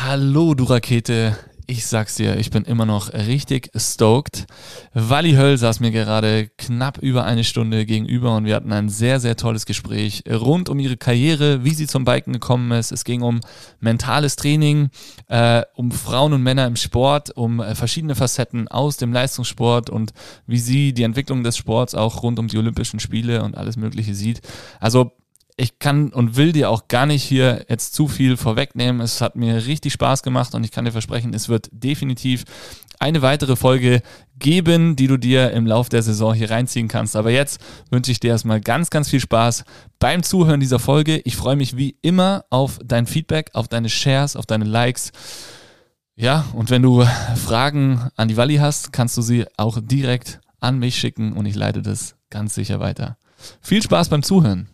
Hallo, du Rakete. Ich sag's dir, ich bin immer noch richtig stoked. Wally Höll saß mir gerade knapp über eine Stunde gegenüber und wir hatten ein sehr, sehr tolles Gespräch rund um ihre Karriere, wie sie zum Biken gekommen ist. Es ging um mentales Training, um Frauen und Männer im Sport, um verschiedene Facetten aus dem Leistungssport und wie sie die Entwicklung des Sports auch rund um die Olympischen Spiele und alles Mögliche sieht. Also ich kann und will dir auch gar nicht hier jetzt zu viel vorwegnehmen. Es hat mir richtig Spaß gemacht und ich kann dir versprechen, es wird definitiv eine weitere Folge geben, die du dir im Lauf der Saison hier reinziehen kannst. Aber jetzt wünsche ich dir erstmal ganz, ganz viel Spaß beim Zuhören dieser Folge. Ich freue mich wie immer auf dein Feedback, auf deine Shares, auf deine Likes. Ja, und wenn du Fragen an die Wally hast, kannst du sie auch direkt an mich schicken und ich leite das ganz sicher weiter. Viel Spaß beim Zuhören.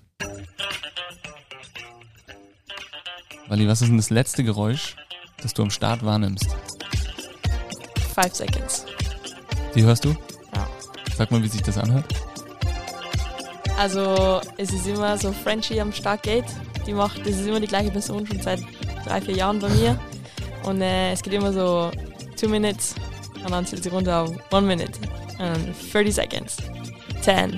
Wally, was ist denn das letzte Geräusch, das du am Start wahrnimmst? 5 seconds. Die hörst du? Ja. Sag mal, wie sich das anhört. Also es ist immer so Frenchie am Start geht. Das ist immer die gleiche Person, schon seit 3-4 Jahren bei mir. Und es geht immer so 2 minutes und dann zählt sie runter auf 1 minute. Und dann 30 seconds. 10.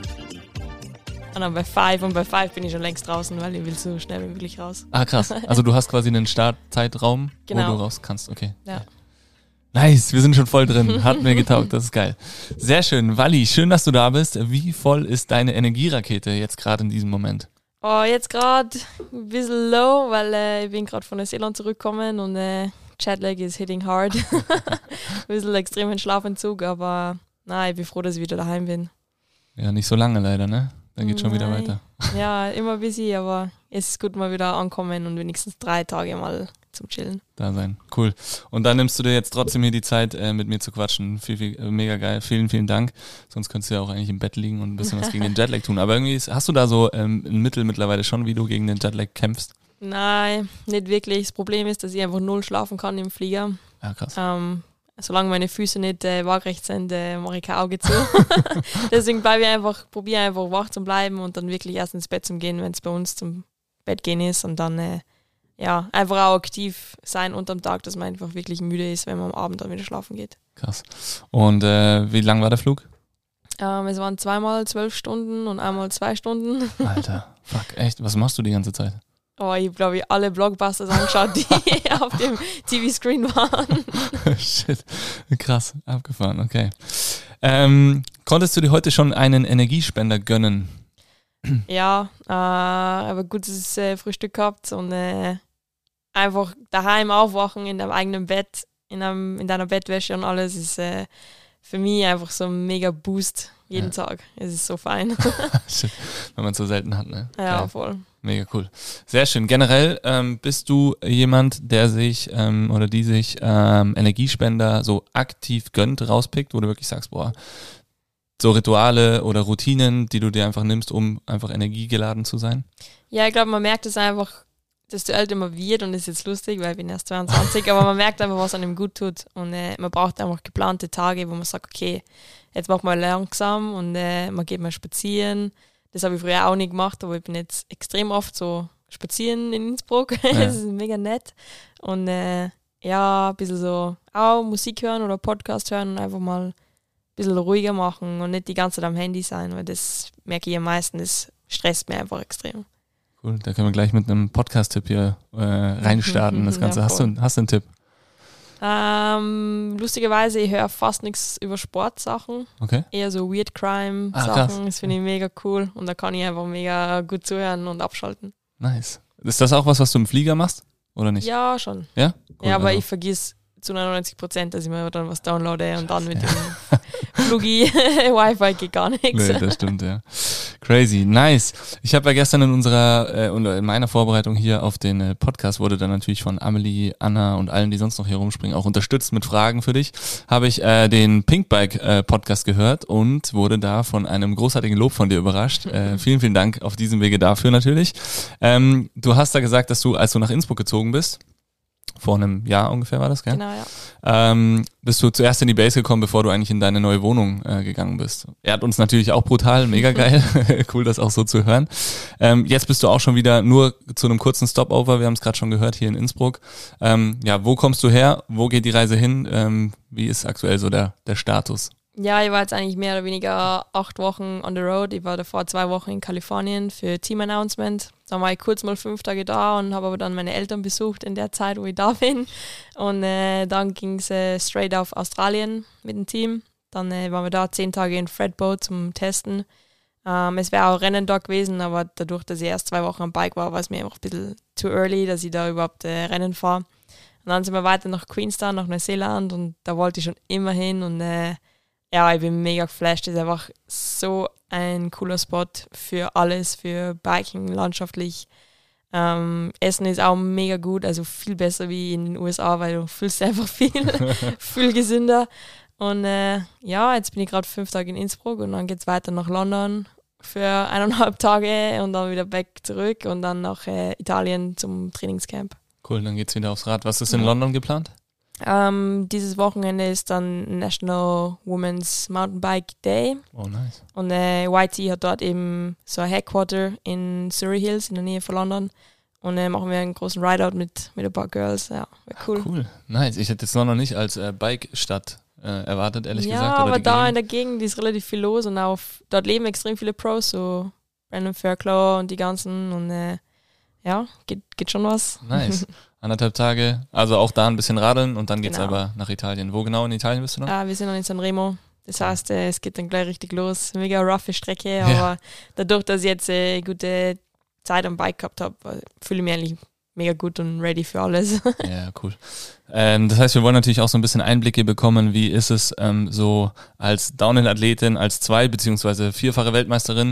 Und dann bei 5 und bei 5 bin ich schon längst draußen, weil ich will so schnell wie möglich raus. Ah, krass. Also du hast quasi einen Startzeitraum, genau, wo du raus kannst. Okay. Ja. Nice, wir sind schon voll drin. Hat mir getaugt, das ist geil. Sehr schön. Wally, schön, dass du da bist. Wie voll ist deine Energierakete jetzt gerade in diesem Moment? Oh, jetzt gerade ein bisschen low, weil ich bin gerade von Neuseeland zurückgekommen und Jetlag is hitting hard. Ein bisschen extremen Schlafentzug, aber nein, ich bin froh, dass ich wieder daheim bin. Ja, nicht so lange leider, ne? Dann geht schon wieder weiter. Ja, immer busy, aber es ist gut, mal wieder ankommen und wenigstens 3 Tage mal zum Chillen. Da sein. Cool. Und dann nimmst du dir jetzt trotzdem hier die Zeit, mit mir zu quatschen. Mega geil. Vielen, vielen Dank. Sonst könntest du ja auch eigentlich im Bett liegen und ein bisschen was gegen den Jetlag tun. Aber irgendwie hast du da so ein Mittel mittlerweile schon, wie du gegen den Jetlag kämpfst? Nein, nicht wirklich. Das Problem ist, dass ich einfach 0 schlafen kann im Flieger. Ja, krass. Solange meine Füße nicht waagrecht sind, mache ich kein Auge zu. Deswegen probiere einfach wach zu bleiben und dann wirklich erst ins Bett zu gehen, wenn es bei uns zum Bett gehen ist. Und dann einfach auch aktiv sein unterm Tag, dass man einfach wirklich müde ist, wenn man am Abend dann wieder schlafen geht. Krass. Und wie lang war der Flug? Es waren 2-mal 12 Stunden und einmal 2 Stunden. Alter, fuck, echt? Was machst du die ganze Zeit? Oh, ich habe, glaube ich, alle Blockbusters angeschaut, die auf dem TV-Screen waren. Shit, krass, abgefahren, okay. Konntest du dir heute schon einen Energiespender gönnen? Ja, aber gutes Frühstück gehabt und einfach daheim aufwachen in deinem eigenen Bett, in deiner Bettwäsche und alles ist für mich einfach so ein mega Boost jeden Tag. Es ist so fein. Shit, wenn man es so selten hat, ne? Ja, geil. voll. Mega cool. Sehr schön. Generell bist du jemand, der sich oder die sich Energiespender so aktiv gönnt, rauspickt, wo du wirklich sagst, boah, so Rituale oder Routinen, die du dir einfach nimmst, um einfach energiegeladen zu sein? Ja, ich glaube, man merkt es einfach, desto älter man wird und das ist jetzt lustig, weil ich bin erst 22, aber man merkt einfach, was einem gut tut und man braucht einfach geplante Tage, wo man sagt, okay, jetzt machen wir langsam und man geht mal spazieren. Das habe ich früher auch nicht gemacht, aber ich bin jetzt extrem oft so spazieren in Innsbruck. Ja. Das ist mega nett. Und ein bisschen so auch Musik hören oder Podcast hören und einfach mal ein bisschen ruhiger machen und nicht die ganze Zeit am Handy sein, weil das merke ich am meisten, das stresst mir einfach extrem. Cool, da können wir gleich mit einem Podcast-Tipp hier reinstarten, das Ganze. Ja, hast du einen Tipp? Lustigerweise, ich höre fast nichts über Sportsachen. Okay. Eher so Weird Crime-Sachen, das finde ich mega cool. Und da kann ich einfach mega gut zuhören und abschalten. Nice. Ist das auch was du im Flieger machst? Oder nicht? Ja, schon. Ja? Cool, ja, aber also. ich vergiss zu 99%, dass ich mir dann was downloade und dann mit dem Flugi Wi-Fi geht gar nichts. Nee, das stimmt, ja. Crazy, nice. Ich habe ja gestern in meiner Vorbereitung hier auf den Podcast wurde dann natürlich von Amelie, Anna und allen, die sonst noch hier rumspringen, auch unterstützt mit Fragen für dich. Habe ich den Pinkbike Podcast gehört und wurde da von einem großartigen Lob von dir überrascht. Vielen, vielen Dank auf diesem Wege dafür natürlich. Du hast da gesagt, dass du, als du nach Innsbruck gezogen bist, Vor einem Jahr ungefähr war das, gell? Genau, ja. Bist du zuerst in die Base gekommen, bevor du eigentlich in deine neue Wohnung gegangen bist. Er hat uns natürlich auch brutal, mega geil. Cool, das auch so zu hören. Jetzt bist du auch schon wieder nur zu einem kurzen Stopover. Wir haben es gerade schon gehört hier in Innsbruck. Wo kommst du her? Wo geht die Reise hin? Wie ist aktuell so der Status? Ja, ich war jetzt eigentlich mehr oder weniger 8 Wochen on the road. Ich war davor 2 Wochen in Kalifornien für Team-Announcement. Dann war ich kurz mal 5 Tage da und habe aber dann meine Eltern besucht in der Zeit, wo ich da bin. Und dann ging es straight auf Australien mit dem Team. Dann waren wir da 10 Tage in Fredboat zum Testen. Es wäre auch Rennen dort gewesen, aber dadurch, dass ich erst 2 Wochen am Bike war es mir einfach ein bisschen too early, dass ich da überhaupt Rennen fahre. Und dann sind wir weiter nach Queenstown, nach Neuseeland und da wollte ich schon immer hin und ich bin mega geflasht. Das ist einfach so ein cooler Spot für alles, für Biking, landschaftlich. Essen ist auch mega gut, also viel besser wie in den USA, weil du fühlst einfach viel gesünder. Und jetzt bin ich gerade 5 Tage in Innsbruck und dann geht es weiter nach London für 1,5 Tage und dann wieder back zurück und dann nach Italien zum Trainingscamp. Cool, dann geht's wieder aufs Rad. Was ist in London geplant? Dieses Wochenende ist dann National Women's Mountainbike Day. Oh, nice. Und YT hat dort eben so ein Headquarter in Surrey Hills in der Nähe von London. Und machen wir einen großen Rideout mit ein paar Girls. Ja, wäre cool. Cool, nice. Ich hätte jetzt London nicht als Bike-Stadt erwartet, ehrlich gesagt. Ja, aber da in der Gegend ist relativ viel los und auch dort leben extrem viele Pros, so Brandon Fairclough und die ganzen. Und geht schon was. Nice. 1,5 Tage, also auch da ein bisschen radeln und dann geht's Genau. aber nach Italien. Wo genau in Italien bist du noch? Wir sind noch in Sanremo. Das heißt, es geht dann gleich richtig los. Mega roughe Strecke, aber dadurch, dass ich jetzt gute Zeit am Bike gehabt habe, fühle ich mich eigentlich mega gut und ready für alles. Ja, cool. Das heißt, wir wollen natürlich auch so ein bisschen Einblicke bekommen, wie ist es so als Downhill-Athletin, als 2- bzw. 4-fache Weltmeisterin,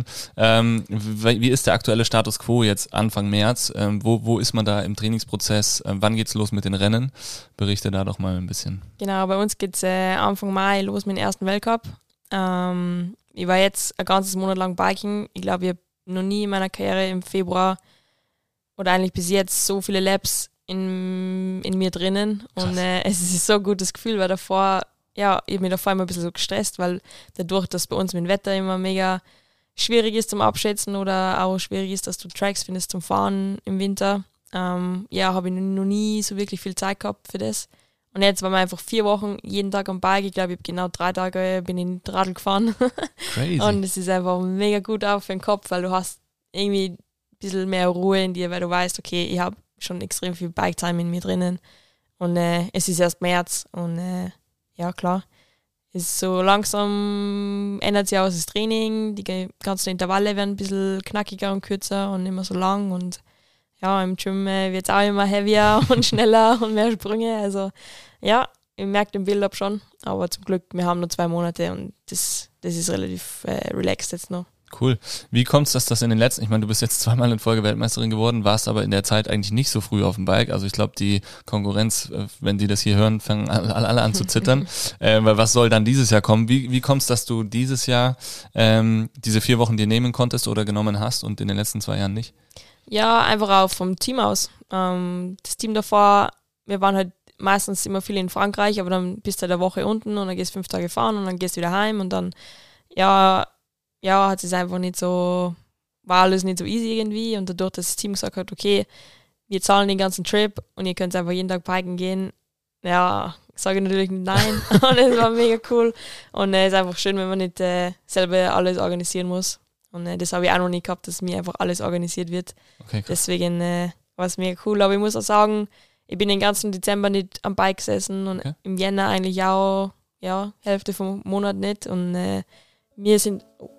wie ist der aktuelle Status quo jetzt Anfang März? Wo ist man da im Trainingsprozess? Wann geht's los mit den Rennen? Berichte da doch mal ein bisschen. Genau, bei uns geht's Anfang Mai los mit dem ersten Weltcup. Ich war jetzt ein ganzes Monat lang Biking. Ich glaube, ich habe noch nie in meiner Karriere im Februar oder eigentlich bis jetzt so viele Laps in mir drinnen. Krass. Und es ist so ein gutes Gefühl, weil davor, ich habe mich davor immer ein bisschen so gestresst, weil dadurch, dass bei uns mit dem Wetter immer mega schwierig ist zum Abschätzen oder auch schwierig ist, dass du Tracks findest zum Fahren im Winter, habe ich noch nie so wirklich viel Zeit gehabt für das. Und jetzt waren wir einfach 4 Wochen jeden Tag am Bike. Ich glaube, ich habe genau 3 Tage bin in Radl gefahren. Crazy. Und es ist einfach mega gut auch für den Kopf, weil du hast irgendwie ein bisschen mehr Ruhe in dir, weil du weißt, okay, ich habe schon extrem viel Bike-Time in mir drinnen. Und es ist erst März und klar, es ist so langsam ändert sich auch das Training, die ganzen Intervalle werden ein bisschen knackiger und kürzer und nicht mehr so lang und ja, im Gym wird es auch immer heavier und schneller und mehr Sprünge, also ja, ich merke den Build-up schon, aber zum Glück, wir haben nur 2 Monate und das ist relativ relaxed jetzt noch. Cool. Wie kommt es, dass in den letzten, ich meine, du bist jetzt 2-mal in Folge Weltmeisterin geworden, warst aber in der Zeit eigentlich nicht so früh auf dem Bike. Also ich glaube, die Konkurrenz, wenn die das hier hören, fangen alle an zu zittern. Weil was soll dann dieses Jahr kommen? Wie kommt es, dass du dieses Jahr diese 4 Wochen dir nehmen konntest oder genommen hast und in den letzten 2 Jahren nicht? Ja, einfach auch vom Team aus. Das Team davor, wir waren halt meistens immer viel in Frankreich, aber dann bist du eine Woche unten und dann gehst 5 Tage fahren und dann gehst du wieder heim und dann, hat es einfach nicht so, war alles nicht so easy irgendwie und dadurch, dass das Team gesagt hat, okay, wir zahlen den ganzen Trip und ihr könnt einfach jeden Tag biken gehen, sage ich natürlich nicht nein und es war mega cool und es ist einfach schön, wenn man nicht selber alles organisieren muss und das habe ich auch noch nie gehabt, dass mir einfach alles organisiert wird. Okay, cool. Deswegen war es mega cool, aber ich muss auch sagen, ich bin den ganzen Dezember nicht am Bike gesessen und im Jänner eigentlich auch, Hälfte vom Monat nicht und mir sind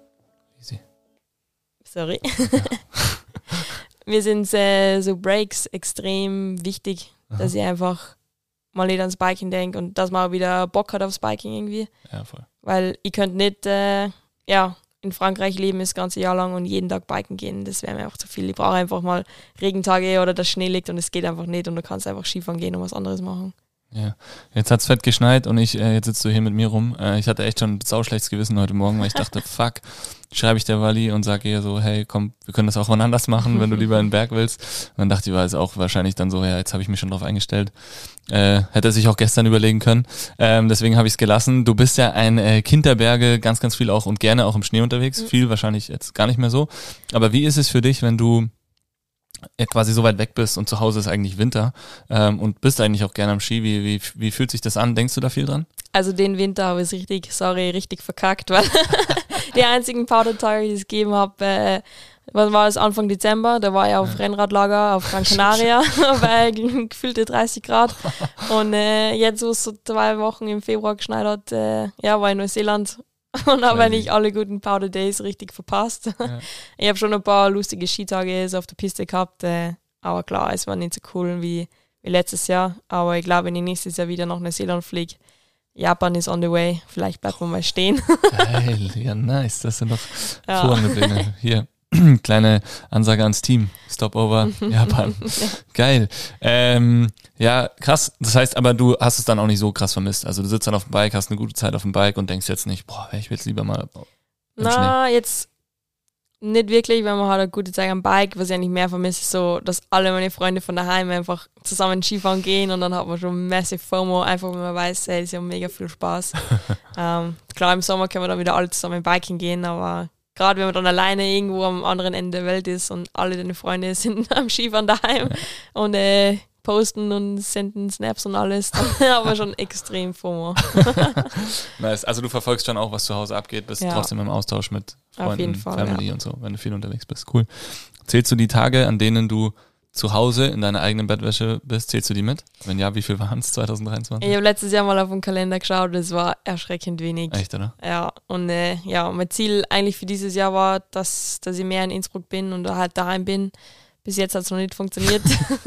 Sorry. Ja. Mir sind so Breaks extrem wichtig, dass ich einfach mal nicht ans Biking denke und dass man auch wieder Bock hat aufs Biking irgendwie. Ja, voll. Weil ich könnte nicht in Frankreich leben das ganze Jahr lang und jeden Tag biken gehen. Das wäre mir einfach zu viel. Ich brauche einfach mal Regentage oder dass Schnee liegt und es geht einfach nicht und du kannst einfach Skifahren gehen und was anderes machen. Ja, jetzt hat's fett geschneit und jetzt sitzt du hier mit mir rum. Ich hatte echt schon ein sauschlechtes Gewissen heute Morgen, weil ich dachte, fuck, schreibe ich der Wally und sage ihr so, hey, komm, wir können das auch wann anders machen, wenn du lieber in den Berg willst. Und dann dachte ich, war es auch wahrscheinlich dann so, ja, jetzt habe ich mich schon drauf eingestellt. Hätte er sich auch gestern überlegen können. Deswegen habe ich es gelassen. Du bist ja ein Kind der Berge, ganz, ganz viel auch und gerne auch im Schnee unterwegs. Viel wahrscheinlich jetzt gar nicht mehr so. Aber wie ist es für dich, wenn du quasi so weit weg bist und zu Hause ist eigentlich Winter und bist eigentlich auch gerne am Ski? Wie fühlt sich das an? Denkst du da viel dran? Also den Winter habe ich richtig verkackt, weil die einzigen Powder-Tage, die ich gegeben habe, was war das, Anfang Dezember, da war ich auf Rennradlager auf Gran Canaria bei gefühlte 30 Grad und jetzt, wo es so 2 Wochen im Februar geschneit hat, war ich in Neuseeland und habe eigentlich alle guten Powder Days richtig verpasst. Ja. Ich habe schon ein paar lustige Skitage so auf der Piste gehabt, aber klar, es war nicht so cool wie letztes Jahr. Aber ich glaube, wenn ich nächstes Jahr wieder nach Neuseeland fliege, Japan ist on the way, vielleicht bleibt man mal stehen. Geil, ja nice, das sind doch vorne Dinge. Hier, kleine Ansage ans Team, Stopover Japan. Ja. Geil. Ja, krass. Das heißt aber, du hast es dann auch nicht so krass vermisst. Also du sitzt dann auf dem Bike, hast eine gute Zeit auf dem Bike und denkst jetzt nicht, boah, ich will jetzt lieber mal im Schnee. Jetzt nicht wirklich, weil man hat eine gute Zeit am Bike. Was ich eigentlich mehr vermisse, ist so, dass alle meine Freunde von daheim einfach zusammen Skifahren gehen und dann hat man schon massive FOMO, einfach wenn man weiß, hey, das ist ja mega viel Spaß. Klar, im Sommer können wir dann wieder alle zusammen Biking gehen, aber gerade wenn man dann alleine irgendwo am anderen Ende der Welt ist und alle deine Freunde sind am Skifahren daheim und posten und senden Snaps und alles, dann haben wir schon extrem FOMO. Nice. Also du verfolgst schon auch, was zu Hause abgeht, bist trotzdem im Austausch mit Freunden, Family und so, wenn du viel unterwegs bist. Cool. Zählst du die Tage, an denen du zu Hause in deiner eigenen Bettwäsche bist, zählst du die mit? Wenn ja, wie viel waren es 2023? Ich habe letztes Jahr mal auf den Kalender geschaut, das war erschreckend wenig. Echt, oder? Ja, und mein Ziel eigentlich für dieses Jahr war, dass ich mehr in Innsbruck bin und halt daheim bin. Bis jetzt hat es noch nicht funktioniert.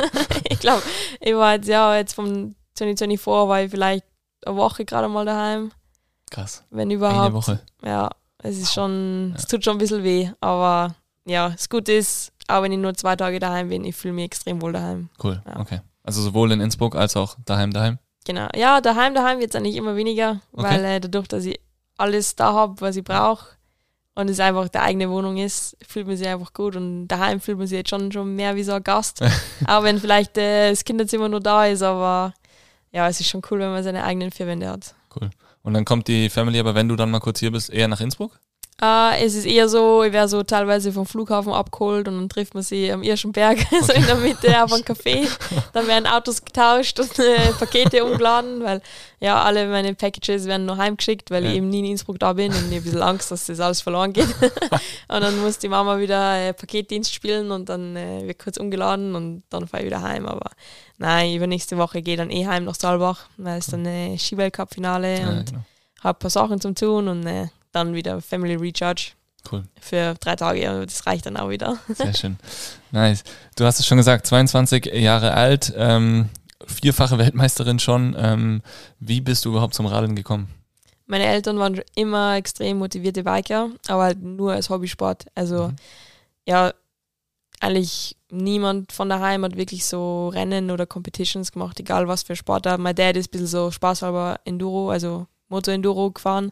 Ich glaube, ich war jetzt vom 2024 war ich vielleicht eine Woche gerade mal daheim. Krass. Wenn überhaupt. Eine Woche. Ja, es ist schon, es tut schon ein bisschen weh, aber ja, das Gute ist, auch wenn ich nur 2 Tage daheim bin, ich fühle mich extrem wohl daheim. Cool, okay. Also sowohl in Innsbruck als auch daheim? Genau, ja, daheim wird es eigentlich immer weniger, weil dadurch, dass ich alles da habe, was ich brauche, und es einfach die eigene Wohnung ist, fühlt man sich einfach gut und daheim fühlt man sich jetzt schon mehr wie so ein Gast. Auch wenn vielleicht das Kinderzimmer nur da ist, aber ja, es ist schon cool, wenn man seine eigenen 4 Wände hat. Cool. Und dann kommt die Family, aber wenn du dann mal kurz hier bist, eher nach Innsbruck? Es ist eher so, ich werde so teilweise vom Flughafen abgeholt und dann trifft man sie am Irschenberg, so in der Mitte auf einem Café. Dann werden Autos getauscht und Pakete umgeladen, weil ja, alle meine Packages werden noch heimgeschickt, weil ich eben nie in Innsbruck da bin und ich habe ein bisschen Angst, dass das alles verloren geht. Und dann muss die Mama wieder Paketdienst spielen und dann wird kurz umgeladen und dann fahre ich wieder heim. Aber nein, übernächste Woche gehe ich dann heim nach Saalbach, weil es dann Skiweltcup-Finale und habe ein paar Sachen zum tun und dann wieder Family Recharge. Cool. Für 3 Tage und das reicht dann auch wieder. Sehr schön. Nice. Du hast es schon gesagt, 22 Jahre alt, 4-fache Weltmeisterin schon. Wie bist du überhaupt zum Radeln gekommen? Meine Eltern waren schon immer extrem motivierte Biker, aber halt nur als Hobbysport. Also ja, eigentlich niemand von daheim hat wirklich so Rennen oder Competitions gemacht, egal was für Sportart. Mein Dad ist ein bisschen so spaßhalber Enduro, also Motor-Enduro gefahren.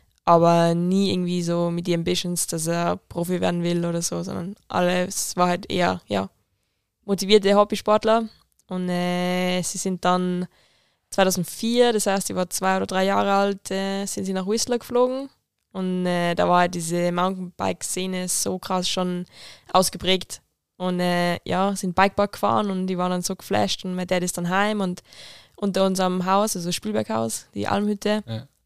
Aber nie irgendwie so mit die Ambitions, dass er Profi werden will oder so, sondern alles war halt eher, motivierte Hobbysportler. Und sie sind dann 2004, das heißt, ich war 2 oder 3 Jahre alt, sind sie nach Whistler geflogen. Und da war halt diese Mountainbike-Szene so krass schon ausgeprägt. Und sind Bikepark gefahren und die waren dann so geflasht. Und mein Dad ist dann heim und unter unserem Haus, also Spielberghaus, die Almhütte,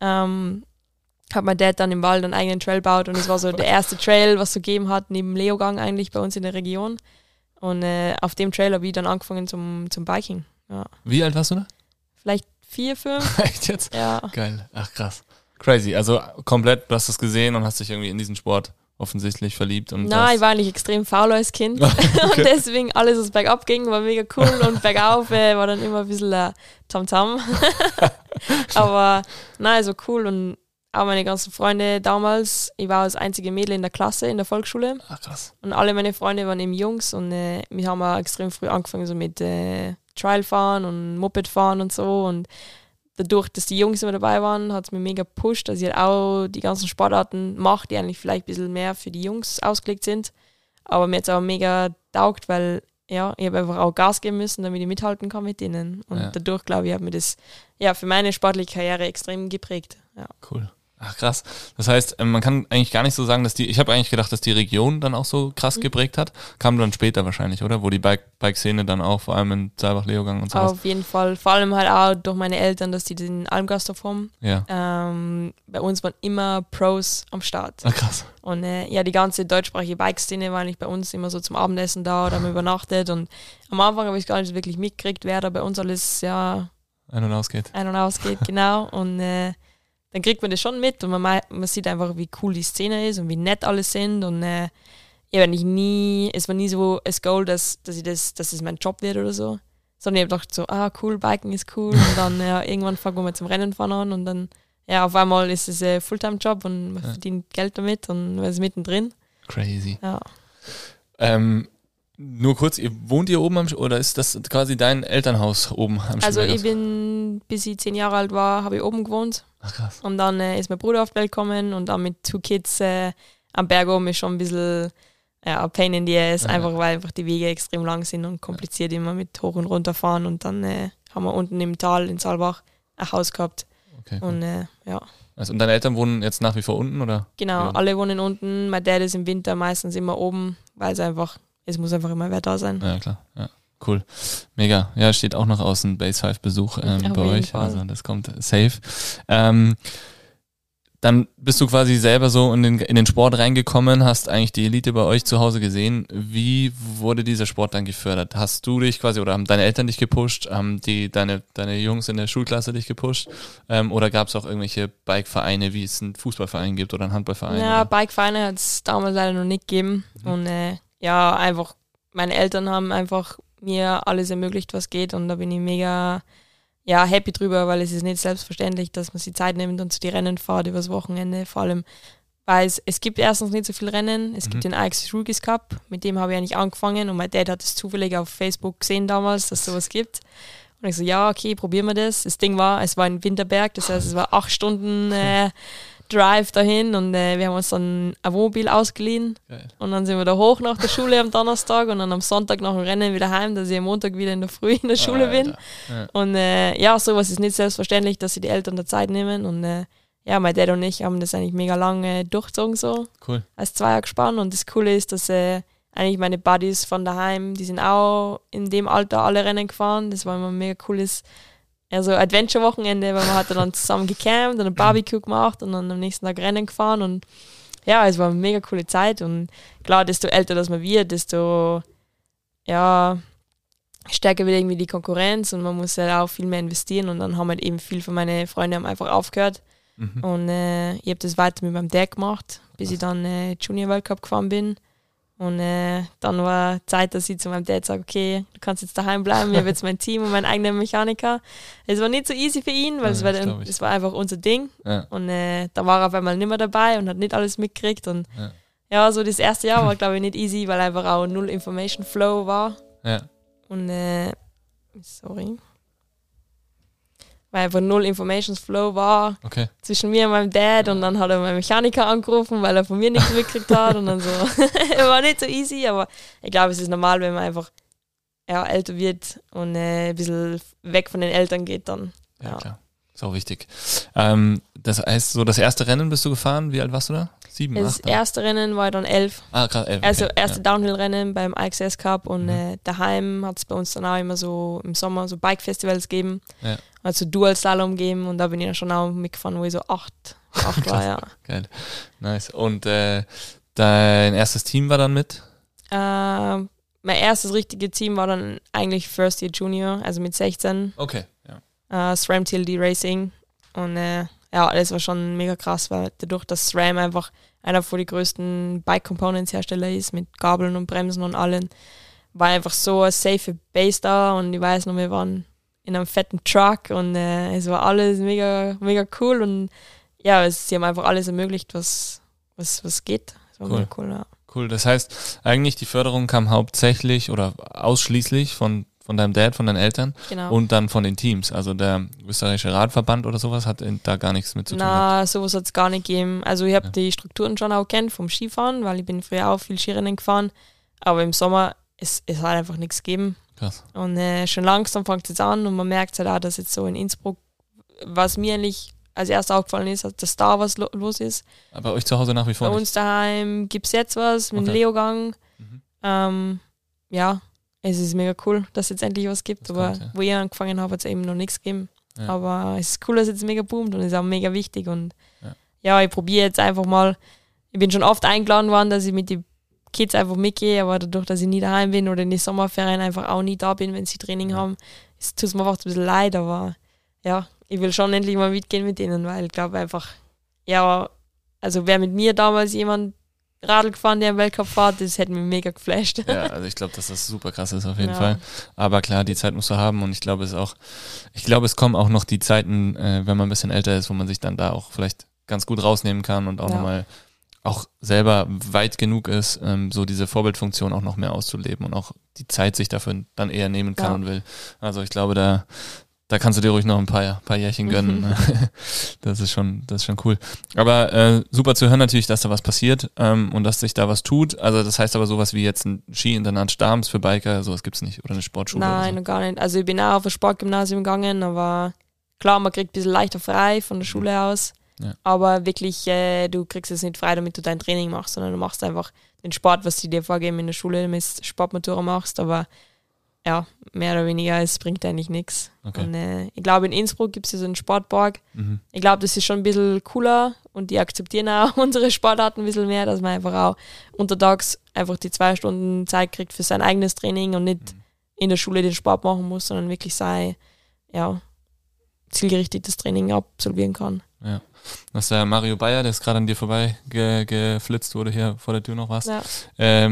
hat mein Dad dann im Wald einen eigenen Trail gebaut und es war so der erste Trail, was es so gegeben hat, neben Leogang eigentlich bei uns in der Region. Und auf dem Trail habe ich dann angefangen zum Biking. Ja. Wie alt warst du da? Vielleicht 4, 5. Echt jetzt? Ja. Geil. Ach krass. Crazy. Also komplett, du hast das gesehen und hast dich irgendwie in diesen Sport offensichtlich verliebt. Und nein, ich war eigentlich extrem faul als Kind. Okay. Und deswegen alles, was bergab ging, war mega cool und bergauf war dann immer ein bisschen Tamtam. Aber nein, so cool und auch meine ganzen Freunde damals, ich war das einzige Mädel in der Klasse, in der Volksschule. Ach, krass. Und alle meine Freunde waren eben Jungs und wir haben auch extrem früh angefangen so mit Trialfahren und Mopedfahren und so. Und dadurch, dass die Jungs immer dabei waren, hat es mir mega gepusht, dass ich halt auch die ganzen Sportarten mache, die eigentlich vielleicht ein bisschen mehr für die Jungs ausgelegt sind. Aber mir hat es auch mega taugt, weil ja, ich habe einfach auch Gas geben müssen, damit ich mithalten kann mit denen. Und dadurch, glaube ich, hat mir das für meine sportliche Karriere extrem geprägt. Ja. Cool. Ach, krass. Das heißt, man kann eigentlich gar nicht so sagen, dass ich habe eigentlich gedacht, dass die Region dann auch so krass geprägt hat. Kam dann später wahrscheinlich, oder? Wo die Bike-Szene dann auch, vor allem in Saalbach-Leogang und sowas. Auf jeden Fall. Vor allem halt auch durch meine Eltern, dass die den Almgasthof haben. Ja. Bei uns waren immer Pros am Start. Ach, krass. Und die ganze deutschsprachige Bike-Szene war eigentlich bei uns immer so zum Abendessen da oder haben übernachtet. Und am Anfang habe ich gar nicht wirklich mitgekriegt, wer da bei uns alles ein und ausgeht. Genau. Und dann kriegt man das schon mit und man sieht einfach, wie cool die Szene ist und wie nett alle sind. Und es war nie so ein Goal, dass es mein Job wird oder so. Sondern ich habe gedacht so, cool, Biken ist cool. Und dann irgendwann fangen wir zum Rennen fahren an und dann auf einmal ist es ein Fulltime-Job und man verdient Geld damit und man ist mittendrin. Crazy. Ja. Nur kurz, wohnt ihr oben oder ist das quasi dein Elternhaus oben am Also Schönberghaus? bis ich 10 Jahre alt war, habe ich oben gewohnt. Ach, krass. Und dann ist mein Bruder auf die Welt gekommen und dann mit 2 Kids am Berg oben ist schon ein bisschen ein Pain in the ass, einfach weil einfach die Wege extrem lang sind und kompliziert immer mit hoch und runter fahren. Und dann haben wir unten im Tal in Saalbach ein Haus gehabt. Okay, cool. Und Also, und deine Eltern wohnen jetzt nach wie vor unten, oder? Genau, alle wohnen unten. Mein Dad ist im Winter meistens immer oben, weil es muss einfach immer wer da sein. Ja, klar. Ja, cool. Mega. Ja, steht auch noch aus ein Base 5 Besuch bei euch. Fall. Also das kommt safe. Dann bist du quasi selber so in den Sport reingekommen, hast eigentlich die Elite bei euch zu Hause gesehen. Wie wurde dieser Sport dann gefördert? Hast du dich quasi, oder haben deine Eltern dich gepusht? Haben deine Jungs in der Schulklasse dich gepusht? Oder gab es auch irgendwelche Bikevereine, wie es einen Fußballverein gibt oder einen Handballverein? Ja, Bikevereine hat es damals leider noch nicht gegeben. Und einfach, meine Eltern haben einfach mir alles ermöglicht, was geht. Und da bin ich mega happy drüber, weil es ist nicht selbstverständlich, dass man sich Zeit nimmt und zu die Rennen fährt übers Wochenende. Vor allem, weil es gibt erstens nicht so viele Rennen. Es gibt den AX Rookies Cup, mit dem habe ich eigentlich angefangen und mein Dad hat es zufällig auf Facebook gesehen damals, dass es sowas gibt. Und ich so, ja, okay, probieren wir das. Das Ding war, es war in Winterberg, das heißt, es war 8 Stunden Drive dahin und wir haben uns dann ein Wohnmobil ausgeliehen. Geil. Und dann sind wir da hoch nach der Schule am Donnerstag und dann am Sonntag nach dem Rennen wieder heim, dass ich am Montag wieder in der Früh in der Schule bin. Ja. Und sowas ist nicht selbstverständlich, dass sich die Eltern da Zeit nehmen und mein Dad und ich haben das eigentlich mega lange durchgezogen so. Cool. Als Zweiergespann und das Coole ist, dass eigentlich meine Buddies von daheim, die sind auch in dem Alter alle Rennen gefahren. Das war immer ein mega cooles Adventure-Wochenende, weil man hat dann zusammen gecampt und ein Barbecue gemacht und dann am nächsten Tag Rennen gefahren und es war eine mega coole Zeit und klar, desto älter das man wird, desto stärker wird irgendwie die Konkurrenz und man muss halt auch viel mehr investieren und dann haben halt eben viel von meinen Freunden haben einfach aufgehört und ich habe das weiter mit meinem Dad gemacht, bis ich dann Junior World Cup gefahren bin. Und dann war Zeit, dass ich zu meinem Dad sage, okay, du kannst jetzt daheim bleiben, ich habe jetzt mein Team und meinen eigenen Mechaniker. Es war nicht so easy für ihn, weil es war einfach unser Ding. Ja. Und da war er auf einmal nicht mehr dabei und hat nicht alles mitgekriegt. Und so das erste Jahr war, glaube ich, nicht easy, weil einfach auch null Information Flow war. Ja. Und weil einfach null Information Flow war zwischen mir und meinem Dad und dann hat er meinen Mechaniker angerufen, weil er von mir nichts mitgekriegt hat und dann so. War nicht so easy, aber ich glaube, es ist normal, wenn man einfach älter wird und ein bisschen weg von den Eltern geht dann. Ja, klar. Ist auch wichtig. Das heißt, so das erste Rennen bist du gefahren, wie alt warst du da? 7, 8? Das erste Rennen war dann 11. Gerade 11. Also erste Downhill-Rennen beim IXS Cup und daheim hat es bei uns dann auch immer so im Sommer so Bike-Festivals gegeben. Ja. Also Dual-Slalom geben und da bin ich dann schon auch mitgefahren, wo ich so 8 war, ja. Geil. Nice. Und dein erstes Team war dann mit? Mein erstes richtige Team war dann eigentlich First Year Junior, also mit 16. Okay, ja. SRAM TLD Racing und das war schon mega krass, weil dadurch, dass SRAM einfach einer von den größten Bike-Components-Hersteller ist, mit Gabeln und Bremsen und allen, war einfach so eine safe Base da und ich weiß noch, wir waren in einem fetten Truck und es war alles mega, mega cool und ja, sie haben einfach alles ermöglicht, was geht. Das war mega cool, ja. Cool, das heißt, eigentlich die Förderung kam hauptsächlich oder ausschließlich von deinem Dad, von deinen Eltern und dann von den Teams. Also der österreichische Radverband oder sowas hat da gar nichts mit zu tun. Na, sowas hat es gar nicht gegeben. Also ich habe die Strukturen schon auch kennt vom Skifahren, weil ich bin früher auch viel Skirennen gefahren. Aber im Sommer, es hat einfach nichts gegeben. Krass. Und schon langsam fängt es jetzt an und man merkt halt auch, dass jetzt so in Innsbruck, was mir eigentlich als erstes aufgefallen ist, dass da was los ist. Aber bei euch zu Hause nach wie vor Bei nicht? uns daheim gibt es jetzt was mit dem Leogang. Ja, es ist mega cool, dass es jetzt endlich was gibt. Aber kommt, ja. Wo ich angefangen habe, hat es eben noch nichts gegeben. Ja. Aber es ist cool, dass es jetzt mega boomt und es ist auch mega wichtig. Und ja, ich probiere jetzt einfach mal, ich bin schon oft eingeladen worden, dass ich mit den Kids einfach mitgehe, aber dadurch, dass ich nie daheim bin oder in die Sommerferien einfach auch nie da bin, wenn sie Training haben, tut es mir einfach ein bisschen leid, aber ja, ich will schon endlich mal mitgehen mit denen, weil ich glaube einfach, ja, also wäre mit mir damals jemand Radl gefahren, der im Weltcup fährt, das hätte mich mega geflasht. Ja, also ich glaube, dass das super krass ist auf jeden Fall. Aber klar, die Zeit musst du haben und ich glaube, es kommen auch noch die Zeiten, wenn man ein bisschen älter ist, wo man sich dann da auch vielleicht ganz gut rausnehmen kann und auch nochmal auch selber weit genug ist, so diese Vorbildfunktion auch noch mehr auszuleben und auch die Zeit sich dafür dann eher nehmen kann und will. Also ich glaube, da kannst du dir ruhig noch ein paar Jährchen gönnen. Das ist schon cool. Aber super zu hören natürlich, dass da was passiert und dass sich da was tut. Also das heißt aber sowas wie jetzt ein Ski-Internat Stahms für Biker, sowas gibt's nicht. Oder eine Sportschule? Nein, noch gar nicht. Also ich bin auch auf ein Sportgymnasium gegangen, aber klar, man kriegt ein bisschen leichter frei von der Schule aus. Ja. Aber wirklich, du kriegst es nicht frei, damit du dein Training machst, sondern du machst einfach den Sport, was sie dir vorgeben in der Schule, damit du Sportmatura machst. Aber ja, mehr oder weniger, es bringt eigentlich nichts. Okay. Und ich glaube, in Innsbruck gibt es ja so einen Sportpark. Ich glaube, das ist schon ein bisschen cooler und die akzeptieren auch unsere Sportarten ein bisschen mehr, dass man einfach auch untertags einfach die 2 Stunden Zeit kriegt für sein eigenes Training und nicht in der Schule den Sport machen muss, sondern wirklich sein, zielgerichtetes Training absolvieren kann. Ja. Das ist der Mario Bayer, der ist gerade an dir vorbei geflitzt, wo du hier vor der Tür noch warst. Ja.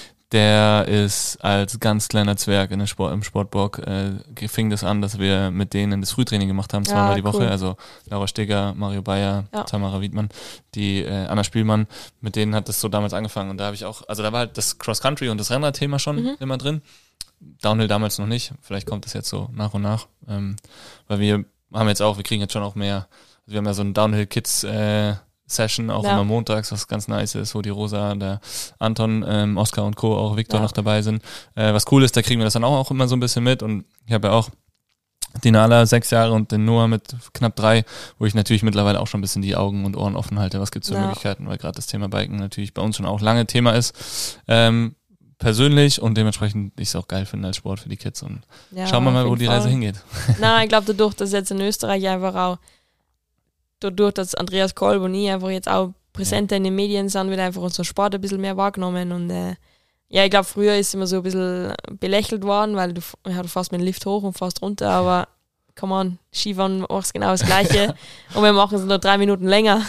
Der ist als ganz kleiner Zwerg im Sportbock, fing das an, dass wir mit denen das Frühtraining gemacht haben, zweimal die Woche. Also Laura Steger, Mario Bayer, Tamara Wiedmann, die Anna Spielmann, mit denen hat das so damals angefangen. Und da habe ich auch, also da war halt das Cross-Country und das Rennrad-Thema schon immer drin. Downhill damals noch nicht. Vielleicht kommt das jetzt so nach und nach. Weil wir kriegen jetzt schon auch mehr. Also wir haben ja so einen Downhill-Kids Session, auch immer montags, was ganz nice ist, wo die Rosa, der Anton, Oskar und Co., auch Viktor noch dabei sind. Was cool ist, da kriegen wir das dann auch immer so ein bisschen mit und ich habe ja auch die Nala 6 Jahre und den Noah mit knapp 3, wo ich natürlich mittlerweile auch schon ein bisschen die Augen und Ohren offen halte, was gibt es für Möglichkeiten, weil gerade das Thema Biken natürlich bei uns schon auch lange Thema ist. Persönlich und dementsprechend ich es auch geil finde als Sport für die Kids und schauen wir mal, wo die Reise hingeht. Nein, ich glaube dadurch, dass jetzt in Österreich einfach auch dadurch, dass Andreas Kolb und ich einfach jetzt auch präsenter in den Medien sind, wird einfach unser Sport ein bisschen mehr wahrgenommen und ich glaube, früher ist immer so ein bisschen belächelt worden, weil du fährst mit dem Lift hoch und fährst runter, aber come on, Skifahren machst genau das Gleiche und wir machen es nur 3 Minuten länger.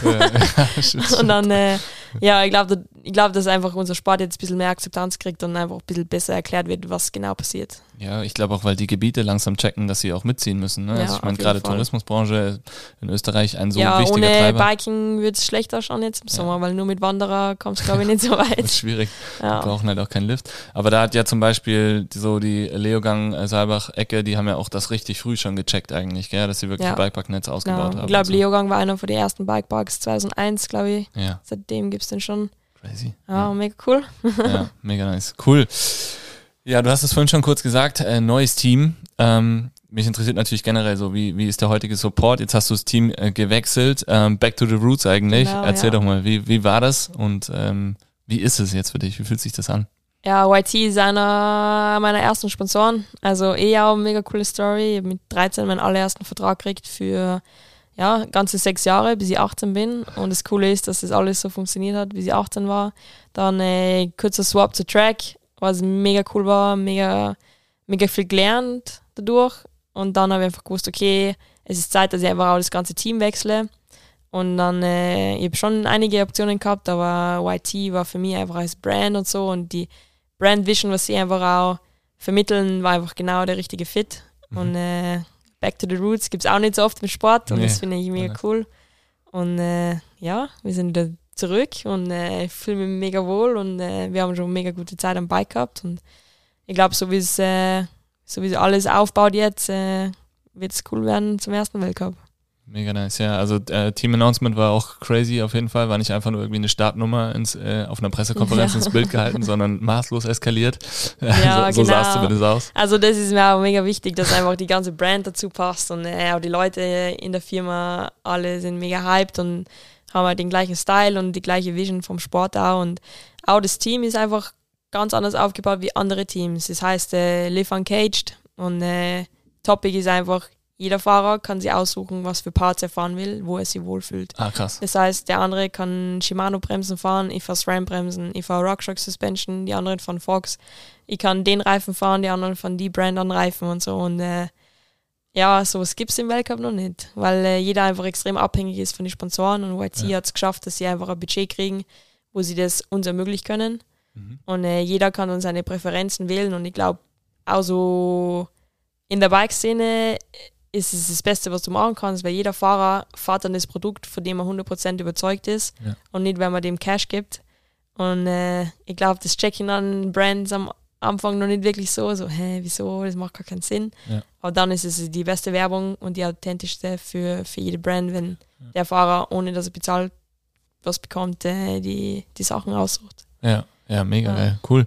Und dann, ich glaube, dass einfach unser Sport jetzt ein bisschen mehr Akzeptanz kriegt und einfach ein bisschen besser erklärt wird, was genau passiert. Ja, ich glaube auch, weil die Gebiete langsam checken, dass sie auch mitziehen müssen. Ne? Also ich meine, gerade Tourismusbranche in Österreich ein so wichtiger Treiber. Ohne Biking wird es schlechter schauen jetzt im Sommer, weil nur mit Wanderer kommst du, glaube ich, nicht so weit. Das ist schwierig. Wir brauchen halt auch keinen Lift. Aber da hat ja zum Beispiel so die Leogang-Saalbach-Ecke, die haben ja auch das richtig früh schon gecheckt eigentlich, gell? Dass sie wirklich Bikeparknetz ausgebaut haben. Ich glaube, Leogang war einer von den ersten Bikeparks 2001, glaube ich. Ja. Seitdem gibt es den schon. Crazy. Ja, mega cool. Ja, mega nice. Cool. Ja, du hast es vorhin schon kurz gesagt, neues Team. Mich interessiert natürlich generell so, wie ist der heutige Support? Jetzt hast du das Team gewechselt. Back to the roots eigentlich. Genau, erzähl doch mal, wie war das und wie ist es jetzt für dich? Wie fühlt sich das an? Ja, YT ist einer meiner ersten Sponsoren. Also auch eine mega coole Story. Ich habe mit 13 meinen allerersten Vertrag gekriegt für ganze 6 Jahre, bis ich 18 bin. Und das Coole ist, dass das alles so funktioniert hat, bis ich 18 war. Dann kurzer Swap zu Track, was mega cool war, mega viel gelernt dadurch. Und dann habe ich einfach gewusst, okay, es ist Zeit, dass ich einfach auch das ganze Team wechsle. Und dann, ich habe schon einige Optionen gehabt, aber YT war für mich einfach als Brand und so. Und die Brand Vision, was sie einfach auch vermitteln, war einfach genau der richtige Fit. Und Back to the Roots gibt es auch nicht so oft mit Sport und das finde ich mega cool. Und wir sind wieder zurück und ich fühle mich mega wohl und wir haben schon eine mega gute Zeit am Bike gehabt. Und ich glaube, so wie es alles aufbaut jetzt, wird es cool werden zum ersten Weltcup. Mega nice, ja. Also Team Announcement war auch crazy auf jeden Fall. War nicht einfach nur irgendwie eine Startnummer auf einer Pressekonferenz ins Bild gehalten, sondern maßlos eskaliert. Ja, so genau. sah es zumindest aus. Also das ist mir auch mega wichtig, dass einfach die ganze Brand dazu passt und auch die Leute in der Firma, alle sind mega hyped und haben halt den gleichen Style und die gleiche Vision vom Sport auch. Und auch das Team ist einfach ganz anders aufgebaut wie andere Teams. Das heißt, Live Uncaged und Topic ist einfach, jeder Fahrer kann sich aussuchen, was für Parts er fahren will, wo er sich wohlfühlt. Ah, krass. Das heißt, der andere kann Shimano-Bremsen fahren, ich fahre SRAM-Bremsen, ich fahre RockShox-Suspension, die anderen fahren Fox. Ich kann den Reifen fahren, die anderen fahren die Brand an Reifen und so. Und sowas gibt es im Weltcup noch nicht, weil jeder einfach extrem abhängig ist von den Sponsoren und YT hat es geschafft, dass sie einfach ein Budget kriegen, wo sie das uns ermöglichen können. Und jeder kann dann seine Präferenzen wählen und ich glaube, auch so in der Bike-Szene ist es das Beste, was du machen kannst, weil jeder Fahrer fährt dann das Produkt, von dem er 100% überzeugt ist und nicht, wenn man dem Cash gibt. Und ich glaube, das Check-in an Brands am Anfang noch nicht wirklich so, wieso, das macht gar keinen Sinn. Ja. Aber dann ist es die beste Werbung und die authentischste für jede Brand, wenn der Fahrer, ohne dass er bezahlt was bekommt, die Sachen aussucht. Ja, mega geil, cool.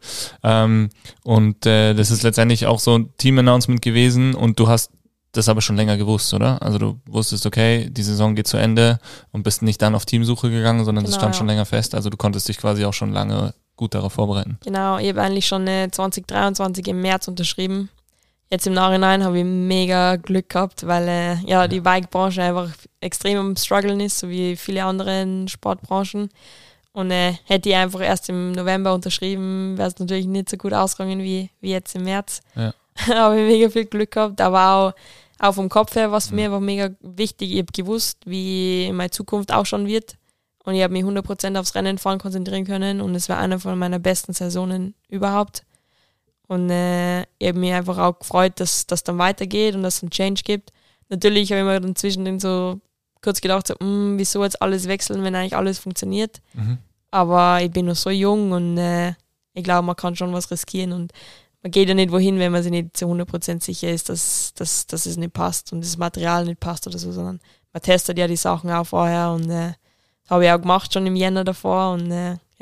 Und das ist letztendlich auch so ein Team-Announcement gewesen und du hast das aber schon länger gewusst, oder? Also du wusstest, okay, die Saison geht zu Ende und bist nicht dann auf Teamsuche gegangen, sondern das stand schon länger fest. Also du konntest dich quasi auch schon lange gut darauf vorbereiten. Genau, ich habe eigentlich schon 2023 im März unterschrieben. Jetzt im Nachhinein habe ich mega Glück gehabt, weil die Bike-Branche einfach extrem am Struggeln ist, so wie viele andere Sportbranchen. Und hätte ich einfach erst im November unterschrieben, wäre es natürlich nicht so gut ausgegangen wie jetzt im März. Ja. Habe ich mega viel Glück gehabt, aber auch vom Kopf her war es für mich einfach mega wichtig. Ich habe gewusst, wie meine Zukunft ausschauen wird und ich habe mich 100% aufs Rennen fahren konzentrieren können und es war eine von meiner besten Saisonen überhaupt. Und ich habe mich einfach auch gefreut, dass das dann weitergeht und dass es einen Change gibt. Natürlich habe ich mir dann zwischendrin so kurz gedacht, wieso jetzt alles wechseln, wenn eigentlich alles funktioniert. Aber ich bin noch so jung und ich glaube, man kann schon was riskieren und man geht ja nicht wohin, wenn man sich nicht zu 100% sicher ist, dass es nicht passt und das Material nicht passt oder so, sondern man testet ja die Sachen auch vorher und das habe ich auch gemacht schon im Jänner davor und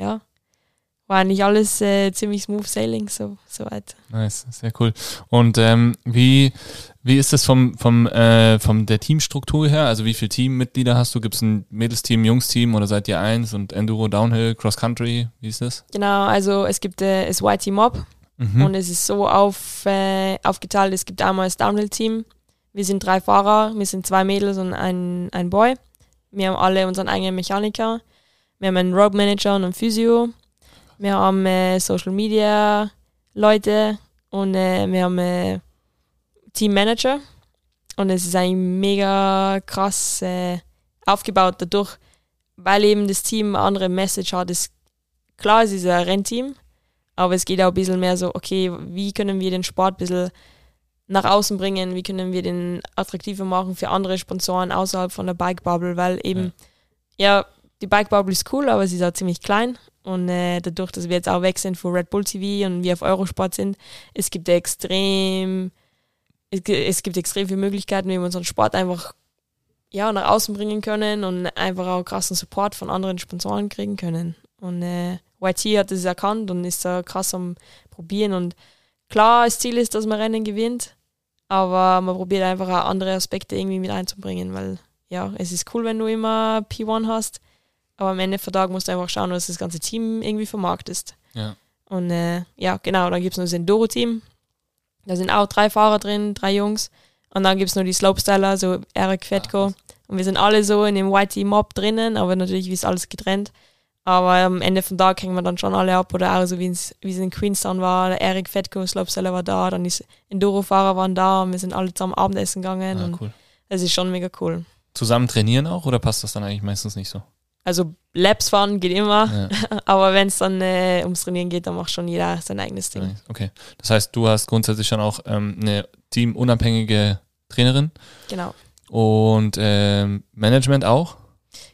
war eigentlich alles ziemlich smooth sailing, so weit. Nice, sehr cool. Und wie ist das von der Teamstruktur her? Also wie viele Teammitglieder hast du? Gibt es ein Mädelsteam, Jungsteam oder seid ihr eins und Enduro, Downhill, Cross Country? Wie ist das? Genau, also es gibt das YT Mob und es ist so aufgeteilt, es gibt einmal das Downhill-Team. Wir sind 3 Fahrer, wir sind 2 Mädels und ein Boy. Wir haben alle unseren eigenen Mechaniker. Wir haben einen Road Manager und einen Physio. Wir haben Social Media Leute und wir haben Teammanager und es ist eigentlich mega krass aufgebaut dadurch, weil eben das Team eine andere Message hat. Klar, es ist ein Rennteam, aber es geht auch ein bisschen mehr so, okay, wie können wir den Sport ein bisschen nach außen bringen, wie können wir den attraktiver machen für andere Sponsoren außerhalb von der Bike Bubble, weil eben, die Bike Bubble ist cool, aber sie ist auch ziemlich klein. Und dadurch, dass wir jetzt auch weg sind von Red Bull TV und wir auf Eurosport sind, es gibt extrem viele Möglichkeiten, wie wir unseren Sport einfach nach außen bringen können und einfach auch krassen Support von anderen Sponsoren kriegen können. Und YT hat das erkannt und ist da krass am Probieren. Und klar, das Ziel ist, dass man Rennen gewinnt, aber man probiert einfach auch andere Aspekte irgendwie mit einzubringen, weil es ist cool, wenn du immer P1 hast, aber am Ende vom Tag musst du einfach schauen, dass das ganze Team irgendwie vermarktest. Ja. Und genau, dann gibt es noch das Enduro-Team. Da sind auch 3 Fahrer drin, 3 Jungs. Und dann gibt es noch die Slopestyler, so Eric Fetko. Und wir sind alle so in dem YT-Mob drinnen, aber natürlich ist alles getrennt. Aber am Ende vom Tag hängen wir dann schon alle ab. Oder auch so, wie es in Queenstown war. Der Eric Fetko, Slopestyler war da, dann die Enduro-Fahrer waren da und wir sind alle zusammen Abendessen gegangen. Und cool. Das ist schon mega cool. Zusammen trainieren auch oder passt das dann eigentlich meistens nicht so? Also Laps fahren geht immer, aber wenn es dann ums Trainieren geht, dann macht schon jeder sein eigenes Ding. Okay, das heißt, du hast grundsätzlich schon auch eine teamunabhängige Trainerin? Genau. Und Management auch?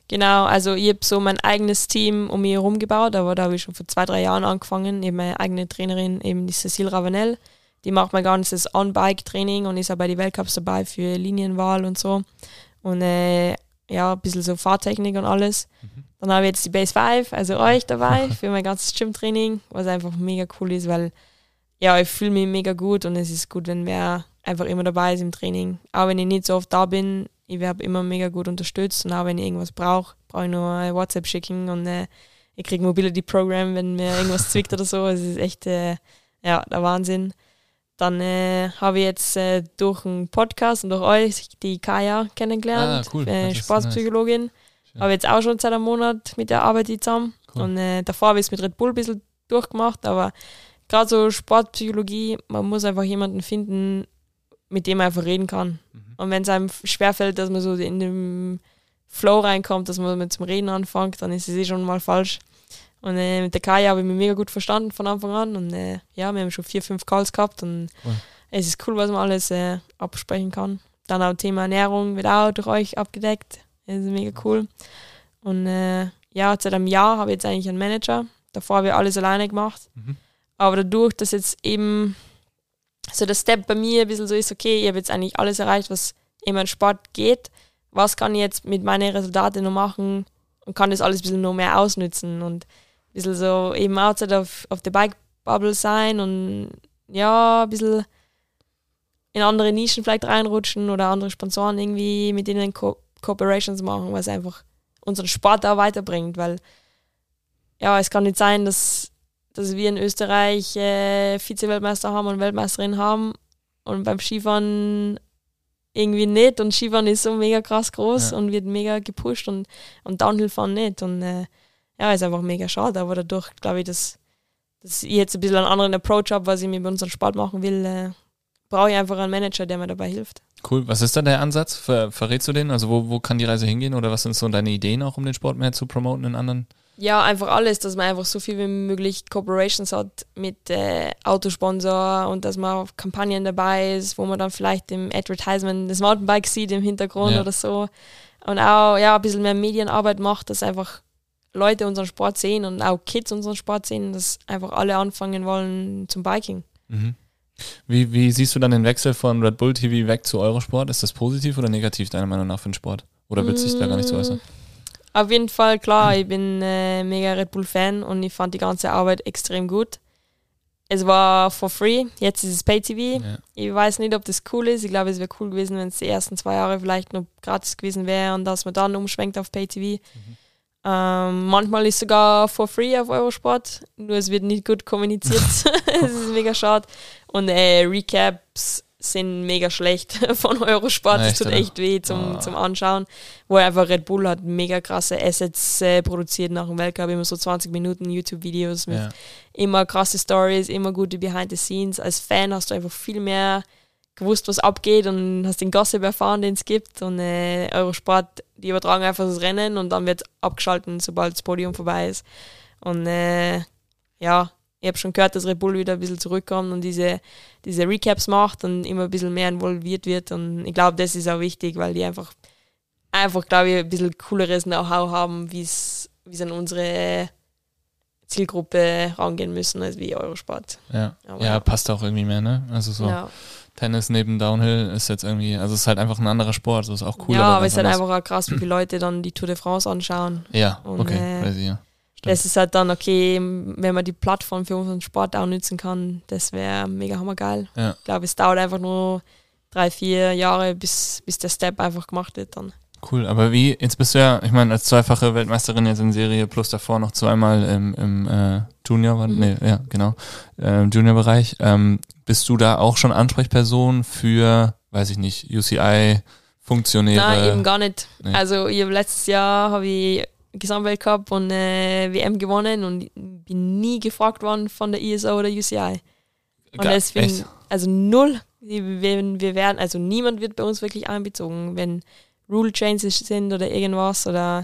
Genau, also ich habe so mein eigenes Team um mich herum gebaut, aber da habe ich schon vor 2-3 Jahren angefangen. Eben meine eigene Trainerin, eben die Cécile Ravenel, die macht mein ganzes On-Bike-Training und ist auch bei den Weltcups dabei für Linienwahl und so. Und ja, ein bisschen so Fahrtechnik und alles. Dann habe ich jetzt die Base 5, also euch dabei, für mein ganzes Gym-Training, was einfach mega cool ist, weil ja, ich fühle mich mega gut und es ist gut, wenn wer einfach immer dabei ist im Training. Auch wenn ich nicht so oft da bin, ich werde immer mega gut unterstützt und auch wenn ich irgendwas brauche ich nur ein WhatsApp schicken und ich kriege Mobility-Programm, wenn mir irgendwas zwickt oder so. Es ist echt der Wahnsinn. Dann habe ich jetzt durch einen Podcast und durch euch die Kaya kennengelernt, cool. Sportpsychologin. Nice. Habe jetzt auch schon seit einem Monat mit der Arbeit zusammen. Cool. Und davor habe ich es mit Red Bull ein bisschen durchgemacht, aber gerade so Sportpsychologie, man muss einfach jemanden finden, mit dem man einfach reden kann. Und wenn es einem schwerfällt, dass man so in den Flow reinkommt, dass man mit zum Reden anfängt, dann ist es schon mal falsch. Und mit der Kaya habe ich mich mega gut verstanden von Anfang an. Und ja, wir haben schon 4-5 Calls gehabt und es ist cool, was man alles absprechen kann. Dann auch Thema Ernährung wird auch durch euch abgedeckt. Das ist mega cool. Und ja, seit einem Jahr habe ich jetzt eigentlich einen Manager. Davor habe ich alles alleine gemacht. Aber dadurch, dass jetzt eben so der Step bei mir ein bisschen so ist, okay, ich habe jetzt eigentlich alles erreicht, was in meinem Sport geht. Was kann ich jetzt mit meinen Resultaten noch machen und kann das alles ein bisschen noch mehr ausnutzen und ein bisschen so eben outside of the Bike Bubble sein und ja, ein bisschen in andere Nischen vielleicht reinrutschen oder andere Sponsoren irgendwie mit denen Cooperations machen, was einfach unseren Sport auch weiterbringt, weil ja, es kann nicht sein, dass wir in Österreich Vize-Weltmeister haben und Weltmeisterin haben und beim Skifahren irgendwie nicht und Skifahren ist so mega krass groß und wird mega gepusht und Downhill-Fahren nicht und ja, ist einfach mega schade, aber dadurch glaube ich, dass ich jetzt ein bisschen einen anderen Approach habe, was ich mit unserem Sport machen will, brauche ich einfach einen Manager, der mir dabei hilft. Cool, was ist da der Ansatz? Verrätst du den? Also wo kann die Reise hingehen oder was sind so deine Ideen auch, um den Sport mehr zu promoten in anderen? Ja, einfach alles, dass man einfach so viel wie möglich Cooperations hat mit Autosponsor und dass man auf Kampagnen dabei ist, wo man dann vielleicht im Advertisement das Mountainbike sieht im Hintergrund oder so. Und auch ja, ein bisschen mehr Medienarbeit macht, dass einfach Leute unseren Sport sehen und auch Kids unseren Sport sehen, dass einfach alle anfangen wollen zum Biking. Wie siehst du dann den Wechsel von Red Bull TV weg zu Eurosport? Ist das positiv oder negativ deiner Meinung nach für den Sport? Oder willst du dich da gar nicht so äußern? Auf jeden Fall, klar, ich bin mega Red Bull-Fan und ich fand die ganze Arbeit extrem gut. Es war for free, jetzt ist es Pay-TV. Ja. Ich weiß nicht, ob das cool ist. Ich glaube, es wäre cool gewesen, wenn es die ersten 2 Jahre vielleicht noch gratis gewesen wäre und dass man dann umschwenkt auf Pay-TV. Manchmal ist es sogar for free auf Eurosport, nur es wird nicht gut kommuniziert. Es ist mega schade. Und Recaps sind mega schlecht von Eurosport. Das tut echt weh zum Anschauen. Wo einfach Red Bull hat mega krasse Assets produziert nach dem Weltcup. Immer so 20 Minuten YouTube-Videos mit immer krasse Stories, immer gute Behind the Scenes. Als Fan hast du einfach viel mehr gewusst, was abgeht und hast den Gossip erfahren, den es gibt. Und Eurosport, die übertragen einfach das Rennen und dann wird abgeschaltet, sobald das Podium vorbei ist. Und ja, ich habe schon gehört, dass Red Bull wieder ein bisschen zurückkommt und diese Recaps macht und immer ein bisschen mehr involviert wird. Und ich glaube, das ist auch wichtig, weil die einfach glaube ich, ein bisschen cooleres Know-how haben, wie es an unsere Zielgruppe rangehen müssen, als wie Eurosport. Ja, passt auch irgendwie mehr, ne? Also so Tennis neben Downhill ist jetzt irgendwie, also es ist halt einfach ein anderer Sport, das ist auch cool. Ja, aber es ist halt einfach auch krass, wie viele Leute dann die Tour de France anschauen. Ja, und, okay, crazy, ja. Das ist halt dann okay, wenn man die Plattform für unseren Sport auch nutzen kann, das wäre mega hammergeil. Ja. Ich glaube, es dauert einfach nur 3-4 Jahre, bis der Step einfach gemacht wird dann. Cool, aber jetzt bist du ja, ich meine, als 2-fache Weltmeisterin jetzt in Serie plus davor noch 2-mal im Junior, Junior-Bereich. Bist du da auch schon Ansprechperson für, weiß ich nicht, UCI-Funktionäre? Nein, eben gar nicht. Nee. Also letztes Jahr habe ich Gesamtweltcup und WM gewonnen und bin nie gefragt worden von der ISO oder UCI. Und deswegen, also null, wir werden, also niemand wird bei uns wirklich einbezogen, wenn Rule Changes sind oder irgendwas oder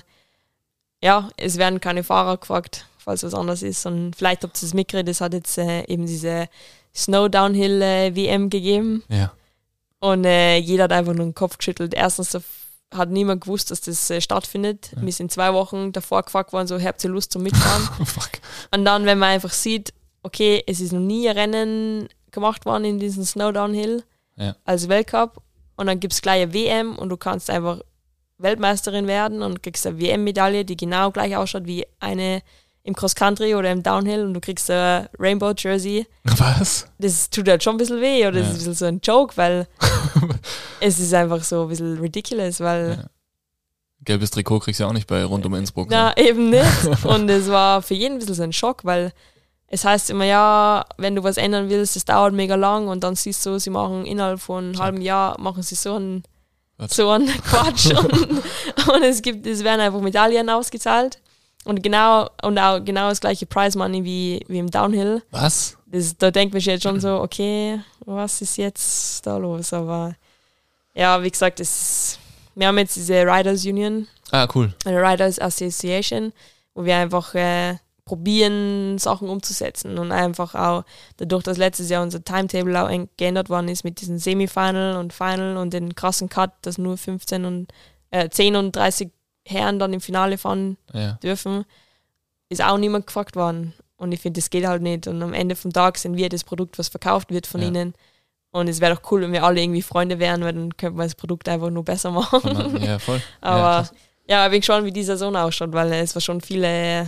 ja, es werden keine Fahrer gefragt, falls was anderes ist. Und vielleicht habt ihr es mitgekriegt, es hat jetzt eben diese Snow Downhill WM gegeben. Ja. Und jeder hat einfach nur den Kopf geschüttelt. Erstens hat niemand gewusst, dass das stattfindet. Wir sind 2 Wochen davor gefragt worden, so, habt ihr Lust zum Mitfahren? Fuck. Und dann, wenn man einfach sieht, okay, es ist noch nie ein Rennen gemacht worden in diesem Snow Downhill als Weltcup und dann gibt es gleich eine WM und du kannst einfach Weltmeisterin werden und kriegst eine WM-Medaille, die genau gleich ausschaut wie eine im Cross-Country oder im Downhill und du kriegst ein Rainbow-Jersey. Was? Das tut halt schon ein bisschen weh oder das ist ein bisschen so ein Joke, weil es ist einfach so ein bisschen ridiculous, weil... Ja. Gelbes Trikot kriegst du ja auch nicht bei rund um Innsbruck. Na, eben nicht. Und es war für jeden ein bisschen so ein Schock, weil es heißt immer, ja, wenn du was ändern willst, das dauert mega lang und dann siehst du, sie machen innerhalb von einem halben Jahr, machen sie so einen Quatsch und es werden einfach Medaillen ausgezahlt und auch genau das gleiche Prize Money wie im Downhill. Was? Da denkt man sich jetzt schon so, okay, was ist jetzt da los? Aber ja, wie gesagt, wir haben jetzt diese Riders Union. Ah, cool. Eine Riders Association, wo wir einfach probieren, Sachen umzusetzen und einfach auch dadurch, dass letztes Jahr unser Timetable auch geändert worden ist mit diesem Semifinal und Final und den krassen Cut, dass nur 10 und 30 Herren dann im Finale fahren dürfen, ist auch niemand gefragt worden. Und ich finde, das geht halt nicht. Und am Ende vom Tag sind wir das Produkt, was verkauft wird von ihnen. Und es wäre doch cool, wenn wir alle irgendwie Freunde wären, weil dann könnte man das Produkt einfach nur besser machen. Ja, voll. Aber ich bin gespannt, wie die Saison ausschaut, weil es war schon viele,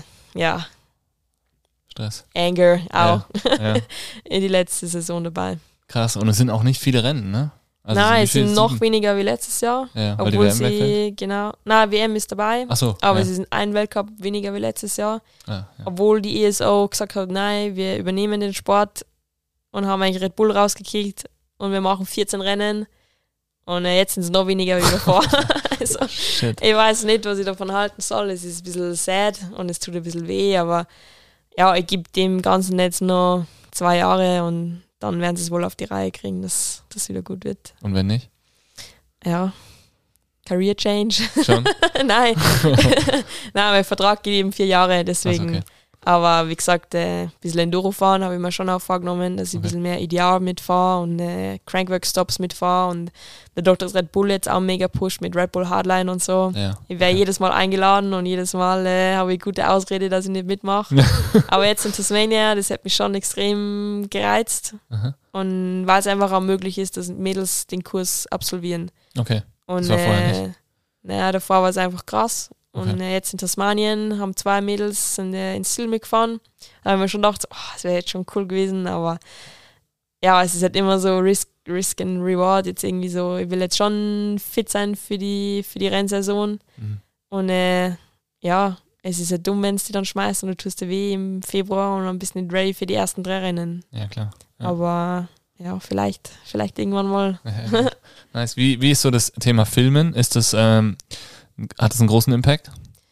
Stress. Anger auch in die letzte Saison dabei. Krass. Und es sind auch nicht viele Rennen, ne? Also nein, es sind noch weniger wie letztes Jahr. Ja, weil obwohl die WM wegfällt? WM ist dabei. Ach so, aber es ist ein Weltcup weniger wie letztes Jahr. Obwohl die ESO gesagt hat, nein, wir übernehmen den Sport und haben eigentlich Red Bull rausgekickt und wir machen 14 Rennen. Und jetzt sind es noch weniger wie davor. Also, ich weiß nicht, was ich davon halten soll. Es ist ein bisschen sad und es tut ein bisschen weh, aber ich gebe dem Ganzen jetzt noch 2 Jahre und dann werden sie es wohl auf die Reihe kriegen, dass das wieder gut wird. Und wenn nicht? Ja, Career Change. Schon? Nein. Nein, mein Vertrag geht eben 4 Jahre, deswegen. Okay. Aber wie gesagt, ein bisschen Enduro fahren habe ich mir schon auch vorgenommen, dass ich ein bisschen mehr Ideal mitfahre und Crankwork-Stops mitfahre und dadurch, dass Red Bull jetzt auch mega pusht mit Red Bull Hardline und so. Ja. Ich werde jedes Mal eingeladen und jedes Mal habe ich gute Ausrede, dass ich nicht mitmache. Aber jetzt in Tasmania, das hat mich schon extrem gereizt. Aha. Und weil es einfach auch möglich ist, dass Mädels den Kurs absolvieren. Okay, und, das war vorher nicht. Davor war es einfach krass. Und jetzt in Tasmanien haben 2 Mädels ins Ziel mitgefahren. Da haben wir schon gedacht, das wäre jetzt schon cool gewesen, aber es ist halt immer so Risk and Reward, jetzt irgendwie so, ich will jetzt schon fit sein für die Rennsaison. Mhm. Und es ist ja dumm, wenn es die dann schmeißt und du tust dir weh im Februar und dann bist du nicht ready für die ersten 3 Rennen. Ja, klar. Ja. Aber vielleicht irgendwann mal. Nice. Wie ist so das Thema Filmen? Ist das... hat das einen großen Impact?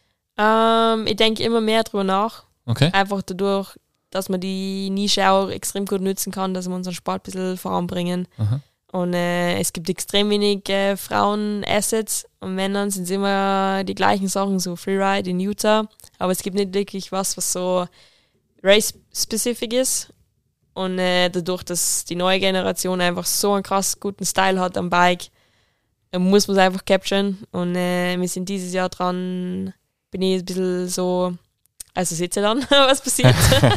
Ich denke immer mehr drüber nach. Okay. Einfach dadurch, dass man die Nische auch extrem gut nutzen kann, dass wir unseren Sport ein bisschen voranbringen. Aha. Und es gibt extrem wenig Frauen-Assets und wenn, dann sind es immer die gleichen Sachen, so Freeride in Utah. Aber es gibt nicht wirklich was so race-specific ist. Und dadurch, dass die neue Generation einfach so einen krass guten Style hat am Bike, muss man es einfach capturen. Und wir sind dieses Jahr dran, bin ich ein bisschen so, also seht ihr dann, was passiert.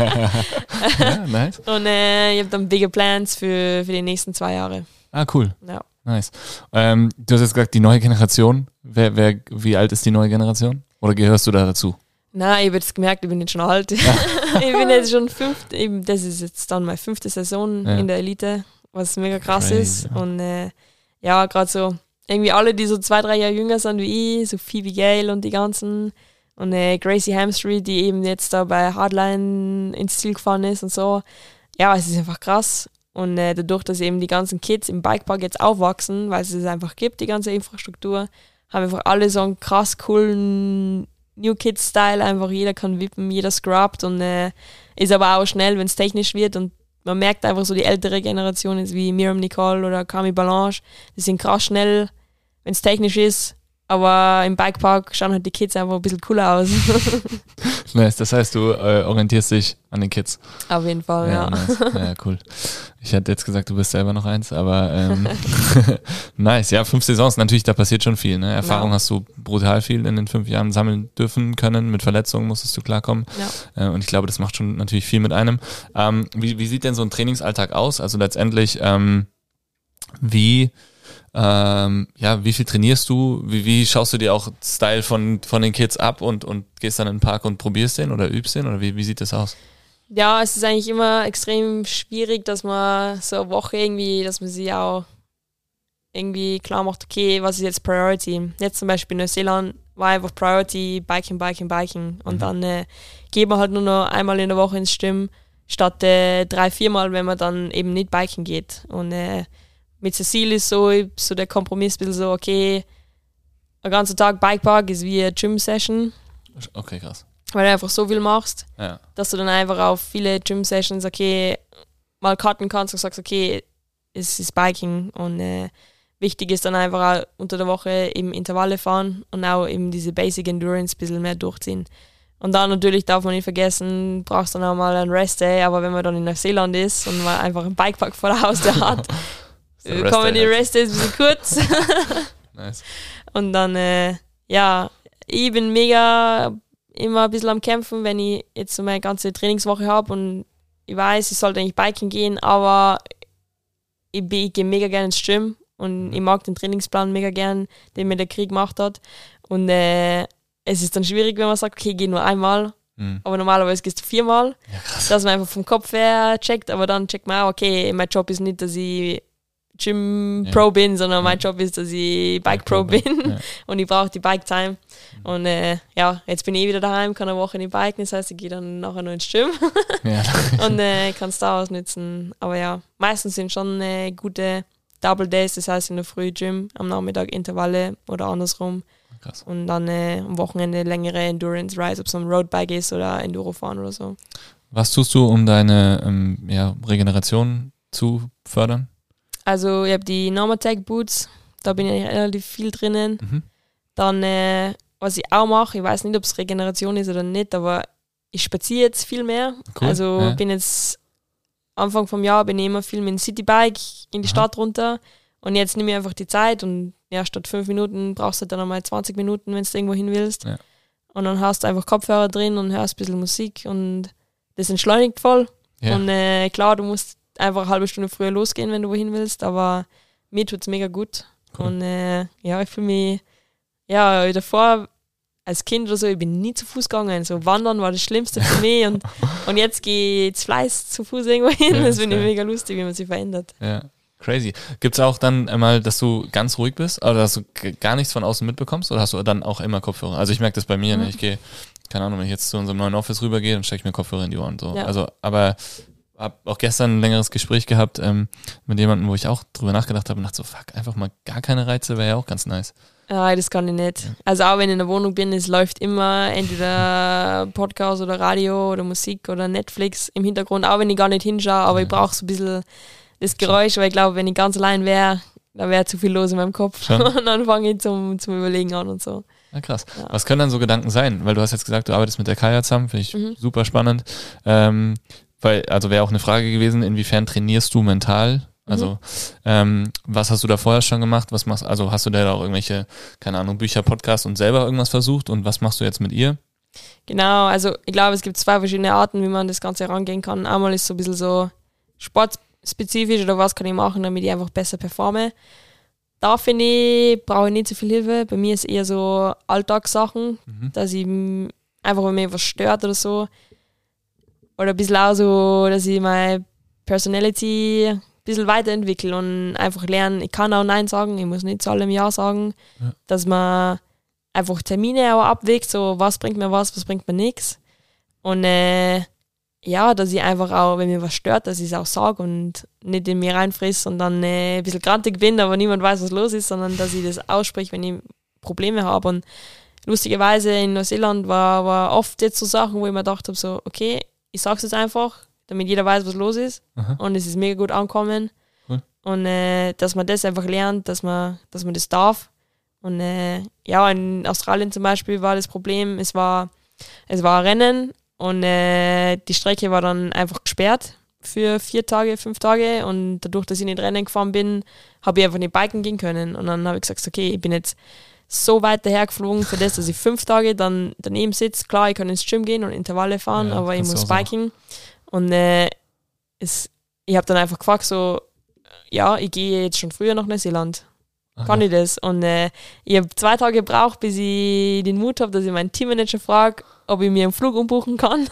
Ja, nice. Und ich habe dann bigger Plans für die nächsten 2 Jahre. Ah, cool. Ja. Nice. Du hast jetzt gesagt, die neue Generation. Wie alt ist die neue Generation? Oder gehörst du da dazu? Nein, ich habe jetzt gemerkt, ich bin jetzt schon alt. Ich bin jetzt schon das ist jetzt dann meine 5. Saison in der Elite, was mega krass ist. Und gerade so, irgendwie alle, die so 2, 3 Jahre jünger sind wie ich, so Phoebe Gale und die ganzen und Gracie Hamstreet, die eben jetzt da bei Hardline ins Ziel gefahren ist und so. Ja, es ist einfach krass. Und dadurch, dass eben die ganzen Kids im Bikepark jetzt aufwachsen, weil es es einfach gibt, die ganze Infrastruktur, haben einfach alle so einen krass coolen New Kids-Style. Einfach jeder kann wippen, jeder scrubbt und ist aber auch schnell, wenn es technisch wird. Und man merkt einfach so, die ältere Generation ist wie Miriam Nicole oder Camille Balanche, die sind krass schnell, wenn es technisch ist, aber im Bikepark schauen halt die Kids einfach ein bisschen cooler aus. Nice, das heißt, du orientierst dich an den Kids. Auf jeden Fall, ja. Nice. Ja, cool. Ich hätte jetzt gesagt, du bist selber noch eins, aber nice. Ja, 5 Saisons, natürlich, da passiert schon viel. Ne? Erfahrung hast du brutal viel in den 5 Jahren sammeln dürfen können. Mit Verletzungen musstest du klarkommen. Ja. Und ich glaube, das macht schon natürlich viel mit einem. Wie sieht denn so ein Trainingsalltag aus? Also letztendlich, wie viel trainierst du? Wie schaust du dir auch Style von den Kids ab und gehst dann in den Park und probierst den oder übst den? Oder wie sieht das aus? Ja, es ist eigentlich immer extrem schwierig, dass man so eine Woche irgendwie, dass man sich auch irgendwie klar macht, okay, was ist jetzt Priority? Jetzt zum Beispiel in Neuseeland war einfach Priority Biking. Und dann geht man halt nur noch einmal in der Woche ins Gym, statt 3-4 Mal, wenn man dann eben nicht biken geht. Und mit Cecile ist so der Kompromiss ein bisschen so, okay, ein ganzer Tag Bikepark ist wie eine Gym-Session. Okay, krass. Weil du einfach so viel machst, ja, dass du dann einfach auf viele Gym-Sessions, okay, mal cutten kannst und sagst, okay, es ist Biking. Und wichtig ist dann einfach auch unter der Woche eben Intervalle fahren und auch eben diese Basic Endurance ein bisschen mehr durchziehen. Und dann natürlich darf man nicht vergessen, brauchst du dann auch mal einen Rest-Day, aber wenn man dann in Neuseeland ist und man einfach einen Bikepark vor der Haustür hat, kommen die Rest-Days ein bisschen kurz. Nice. Und dann, ich bin mega immer ein bisschen am Kämpfen, wenn ich jetzt so meine ganze Trainingswoche habe und ich weiß, ich sollte eigentlich biken gehen, aber ich gehe mega gerne ins Gym und ich mag den Trainingsplan mega gern, den mir der Krieg gemacht hat. Und es ist dann schwierig, wenn man sagt, okay, ich gehe nur einmal, aber normalerweise gehst du 4 Mal, dass man einfach vom Kopf her checkt, aber dann checkt man auch, okay, mein Job ist nicht, dass ich Gym-Pro bin, sondern mein Job ist, dass ich Bike-Pro bin und ich brauche die Bike-Time. Und jetzt bin ich wieder daheim, kann eine Woche nicht biken, das heißt, ich gehe dann nachher nur ins Gym und kann es da ausnutzen. Aber ja, meistens sind schon gute Double Days, das heißt in der Früh Gym, am Nachmittag Intervalle oder andersrum. Krass. Und dann am Wochenende längere Endurance-Rides, ob es ein Roadbike ist oder Enduro fahren oder so. Was tust du, um deine Regeneration zu fördern? Also ich habe die Normatec Boots, da bin ich relativ viel drinnen. Mhm. Dann, was ich auch mache, ich weiß nicht, ob es Regeneration ist oder nicht, aber ich spaziere jetzt viel mehr. Cool. Also bin jetzt, Anfang vom Jahr bin ich immer viel mit dem Citybike in die Stadt runter und jetzt nehme ich einfach die Zeit und statt 5 Minuten brauchst du dann einmal 20 Minuten, wenn du irgendwo hin willst. Ja. Und dann hast du einfach Kopfhörer drin und hörst ein bisschen Musik und das entschleunigt voll. Ja. Und klar, du musst einfach eine halbe Stunde früher losgehen, wenn du wohin willst, aber mir tut es mega gut. Cool. Und ich fühle mich, davor als Kind oder so, ich bin nie zu Fuß gegangen. So Wandern war das Schlimmste für mich und jetzt gehe ich zu Fleiß zu Fuß irgendwo hin. Ja, das finde ich mega lustig, wie man sich verändert. Ja, crazy. Gibt es auch dann einmal, dass du ganz ruhig bist oder dass du gar nichts von außen mitbekommst oder hast du dann auch immer Kopfhörer? Also ich merke das bei mir, ne? Ich gehe, keine Ahnung, wenn ich jetzt zu unserem neuen Office rübergehe, dann stecke ich mir Kopfhörer in die Ohren. So. Ja. Also, aber habe auch gestern ein längeres Gespräch gehabt mit jemandem, wo ich auch drüber nachgedacht habe und dachte so, fuck, einfach mal gar keine Reize, wäre ja auch ganz nice. Ja, das kann ich nicht. Ja. Also auch wenn ich in der Wohnung bin, es läuft immer entweder Podcast oder Radio oder Musik oder Netflix im Hintergrund, auch wenn ich gar nicht hinschaue, aber ich brauche so ein bisschen das Geräusch, weil ich glaube, wenn ich ganz allein wäre, da wäre zu viel los in meinem Kopf. Und dann fange ich zum Überlegen an und so. Ja, krass. Ja. Was können dann so Gedanken sein? Weil du hast jetzt gesagt, du arbeitest mit der Kaya zusammen, finde ich super spannend. Wäre auch eine Frage gewesen, inwiefern trainierst du mental? Also, was hast du da vorher schon gemacht? Was machst, also hast du da auch irgendwelche, keine Ahnung, Bücher, Podcasts und selber irgendwas versucht? Und was machst du jetzt mit ihr? Genau, also ich glaube, es gibt 2 verschiedene Arten, wie man das Ganze herangehen kann. Einmal ist so ein bisschen so sportspezifisch oder was kann ich machen, damit ich einfach besser performe. Da finde ich, brauche ich nicht so viel Hilfe. Bei mir ist eher so Alltagssachen, dass ich einfach, wenn mich was stört oder so, oder ein bisschen auch so, dass ich meine Personality ein bisschen weiterentwickle und einfach lernen, ich kann auch Nein sagen, ich muss nicht zu allem Ja sagen, dass man einfach Termine auch abwägt, so was bringt mir was bringt mir nichts. Und dass ich einfach auch, wenn mir was stört, dass ich es auch sage und nicht in mir reinfriss und dann ein bisschen grantig bin, aber niemand weiß, was los ist, sondern dass ich das ausspreche, wenn ich Probleme habe. Und lustigerweise in Neuseeland war oft jetzt so Sachen, wo ich mir gedacht habe, so okay, ich sag's jetzt einfach, damit jeder weiß, was los ist. Und es ist mega gut angekommen. Cool. Und dass man das einfach lernt, dass man das darf. Und in Australien zum Beispiel war das Problem, es war es war ein Rennen und die Strecke war dann einfach gesperrt für 4 Tage, 5 Tage und dadurch, dass ich nicht Rennen gefahren bin, habe ich einfach nicht biken gehen können und dann habe ich gesagt, okay, ich bin jetzt so weit daher geflogen für das, dass ich 5 Tage dann daneben sitze. Klar, ich kann ins Gym gehen und Intervalle fahren, aber ich muss biken. Und ich habe dann einfach gefragt, so, ja, ich gehe jetzt schon früher nach Neuseeland. Kann ich das? Und ich habe 2 Tage gebraucht, bis ich den Mut habe, dass ich meinen Teammanager frage, ob ich mir einen Flug umbuchen kann.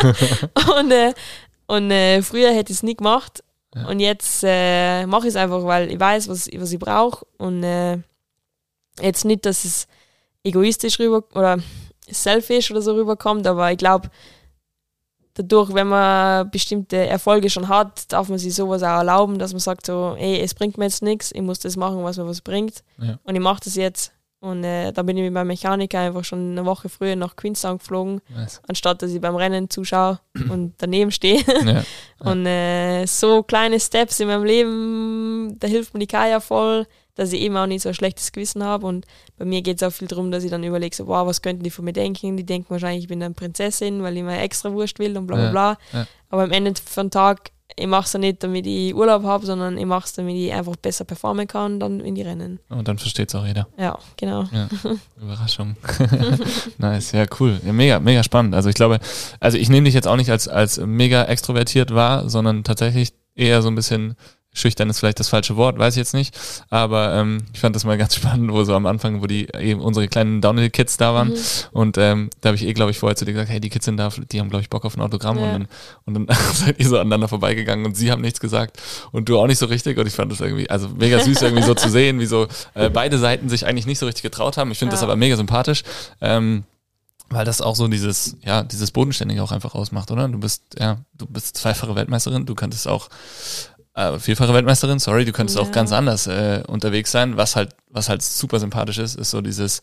und früher hätte ich es nie gemacht. Ja. Und jetzt mache ich es einfach, weil ich weiß, was ich brauche. Und jetzt nicht, dass es egoistisch rüber oder selfish oder so rüberkommt, aber ich glaube, dadurch, wenn man bestimmte Erfolge schon hat, darf man sich sowas auch erlauben, dass man sagt so, ey, es bringt mir jetzt nichts, ich muss das machen, was mir was bringt. Ja. Und ich mache das jetzt. Und dann bin ich mit meinem Mechaniker einfach schon eine Woche früher nach Queenstown geflogen, anstatt dass ich beim Rennen zuschaue und daneben stehe. Ja. Und so kleine Steps in meinem Leben, da hilft mir die Kaya voll, dass ich eben auch nicht so ein schlechtes Gewissen habe. Und bei mir geht es auch viel darum, dass ich dann überlege, so, wow, was könnten die von mir denken? Die denken wahrscheinlich, ich bin eine Prinzessin, weil ich mir extra Wurst will und bla bla bla. Ja. Aber am Ende vom Tag, ich mache es ja nicht, damit ich Urlaub habe, sondern ich mache es, damit ich einfach besser performen kann dann in die Rennen. Und dann versteht es auch jeder. Ja, genau. Ja. Überraschung. Nice, ja, cool. Ja, mega, mega spannend. Also ich glaube, ich nehme dich jetzt auch nicht als mega extrovertiert wahr, sondern tatsächlich eher so ein bisschen schüchtern ist vielleicht das falsche Wort, weiß ich jetzt nicht, aber ich fand das mal ganz spannend, wo so am Anfang, wo die eben unsere kleinen Downhill-Kids da waren und da habe ich glaube ich vorher zu dir gesagt, hey, die Kids sind da, die haben glaube ich Bock auf ein Autogramm und dann seid ihr so aneinander vorbeigegangen und sie haben nichts gesagt und du auch nicht so richtig und ich fand das irgendwie, also mega süß irgendwie so zu sehen, wie so beide Seiten sich eigentlich nicht so richtig getraut haben, ich finde das aber mega sympathisch, weil das auch so dieses Bodenständige auch einfach ausmacht, oder? Du bist 2-fache Weltmeisterin, du könntest auch 4-fache Weltmeisterin, sorry, du könntest auch ganz anders unterwegs sein, was halt super sympathisch ist so dieses,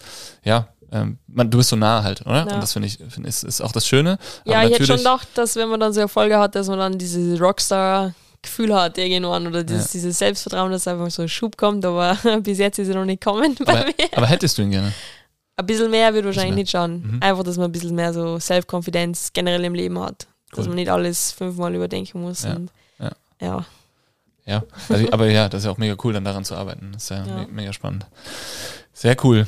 du bist so nah halt, oder? Ja. Und das finde ich, ist auch das Schöne. Ja, aber ich hätte schon gedacht, dass wenn man dann so Erfolge hat, dass man dann diese Rockstar-Gefühl hat irgendwann oder dieses Selbstvertrauen, dass einfach so ein Schub kommt, aber bis jetzt ist er noch nicht gekommen bei mir. Aber hättest du ihn gerne? Ein bisschen mehr würde wahrscheinlich nicht schauen. Einfach, dass man ein bisschen mehr so Self-Confidence generell im Leben hat. Cool. Dass man nicht alles 5-mal überdenken muss. Und, ja. Ja, aber ja, das ist ja auch mega cool, dann daran zu arbeiten. Das ist ja mega spannend. Sehr cool.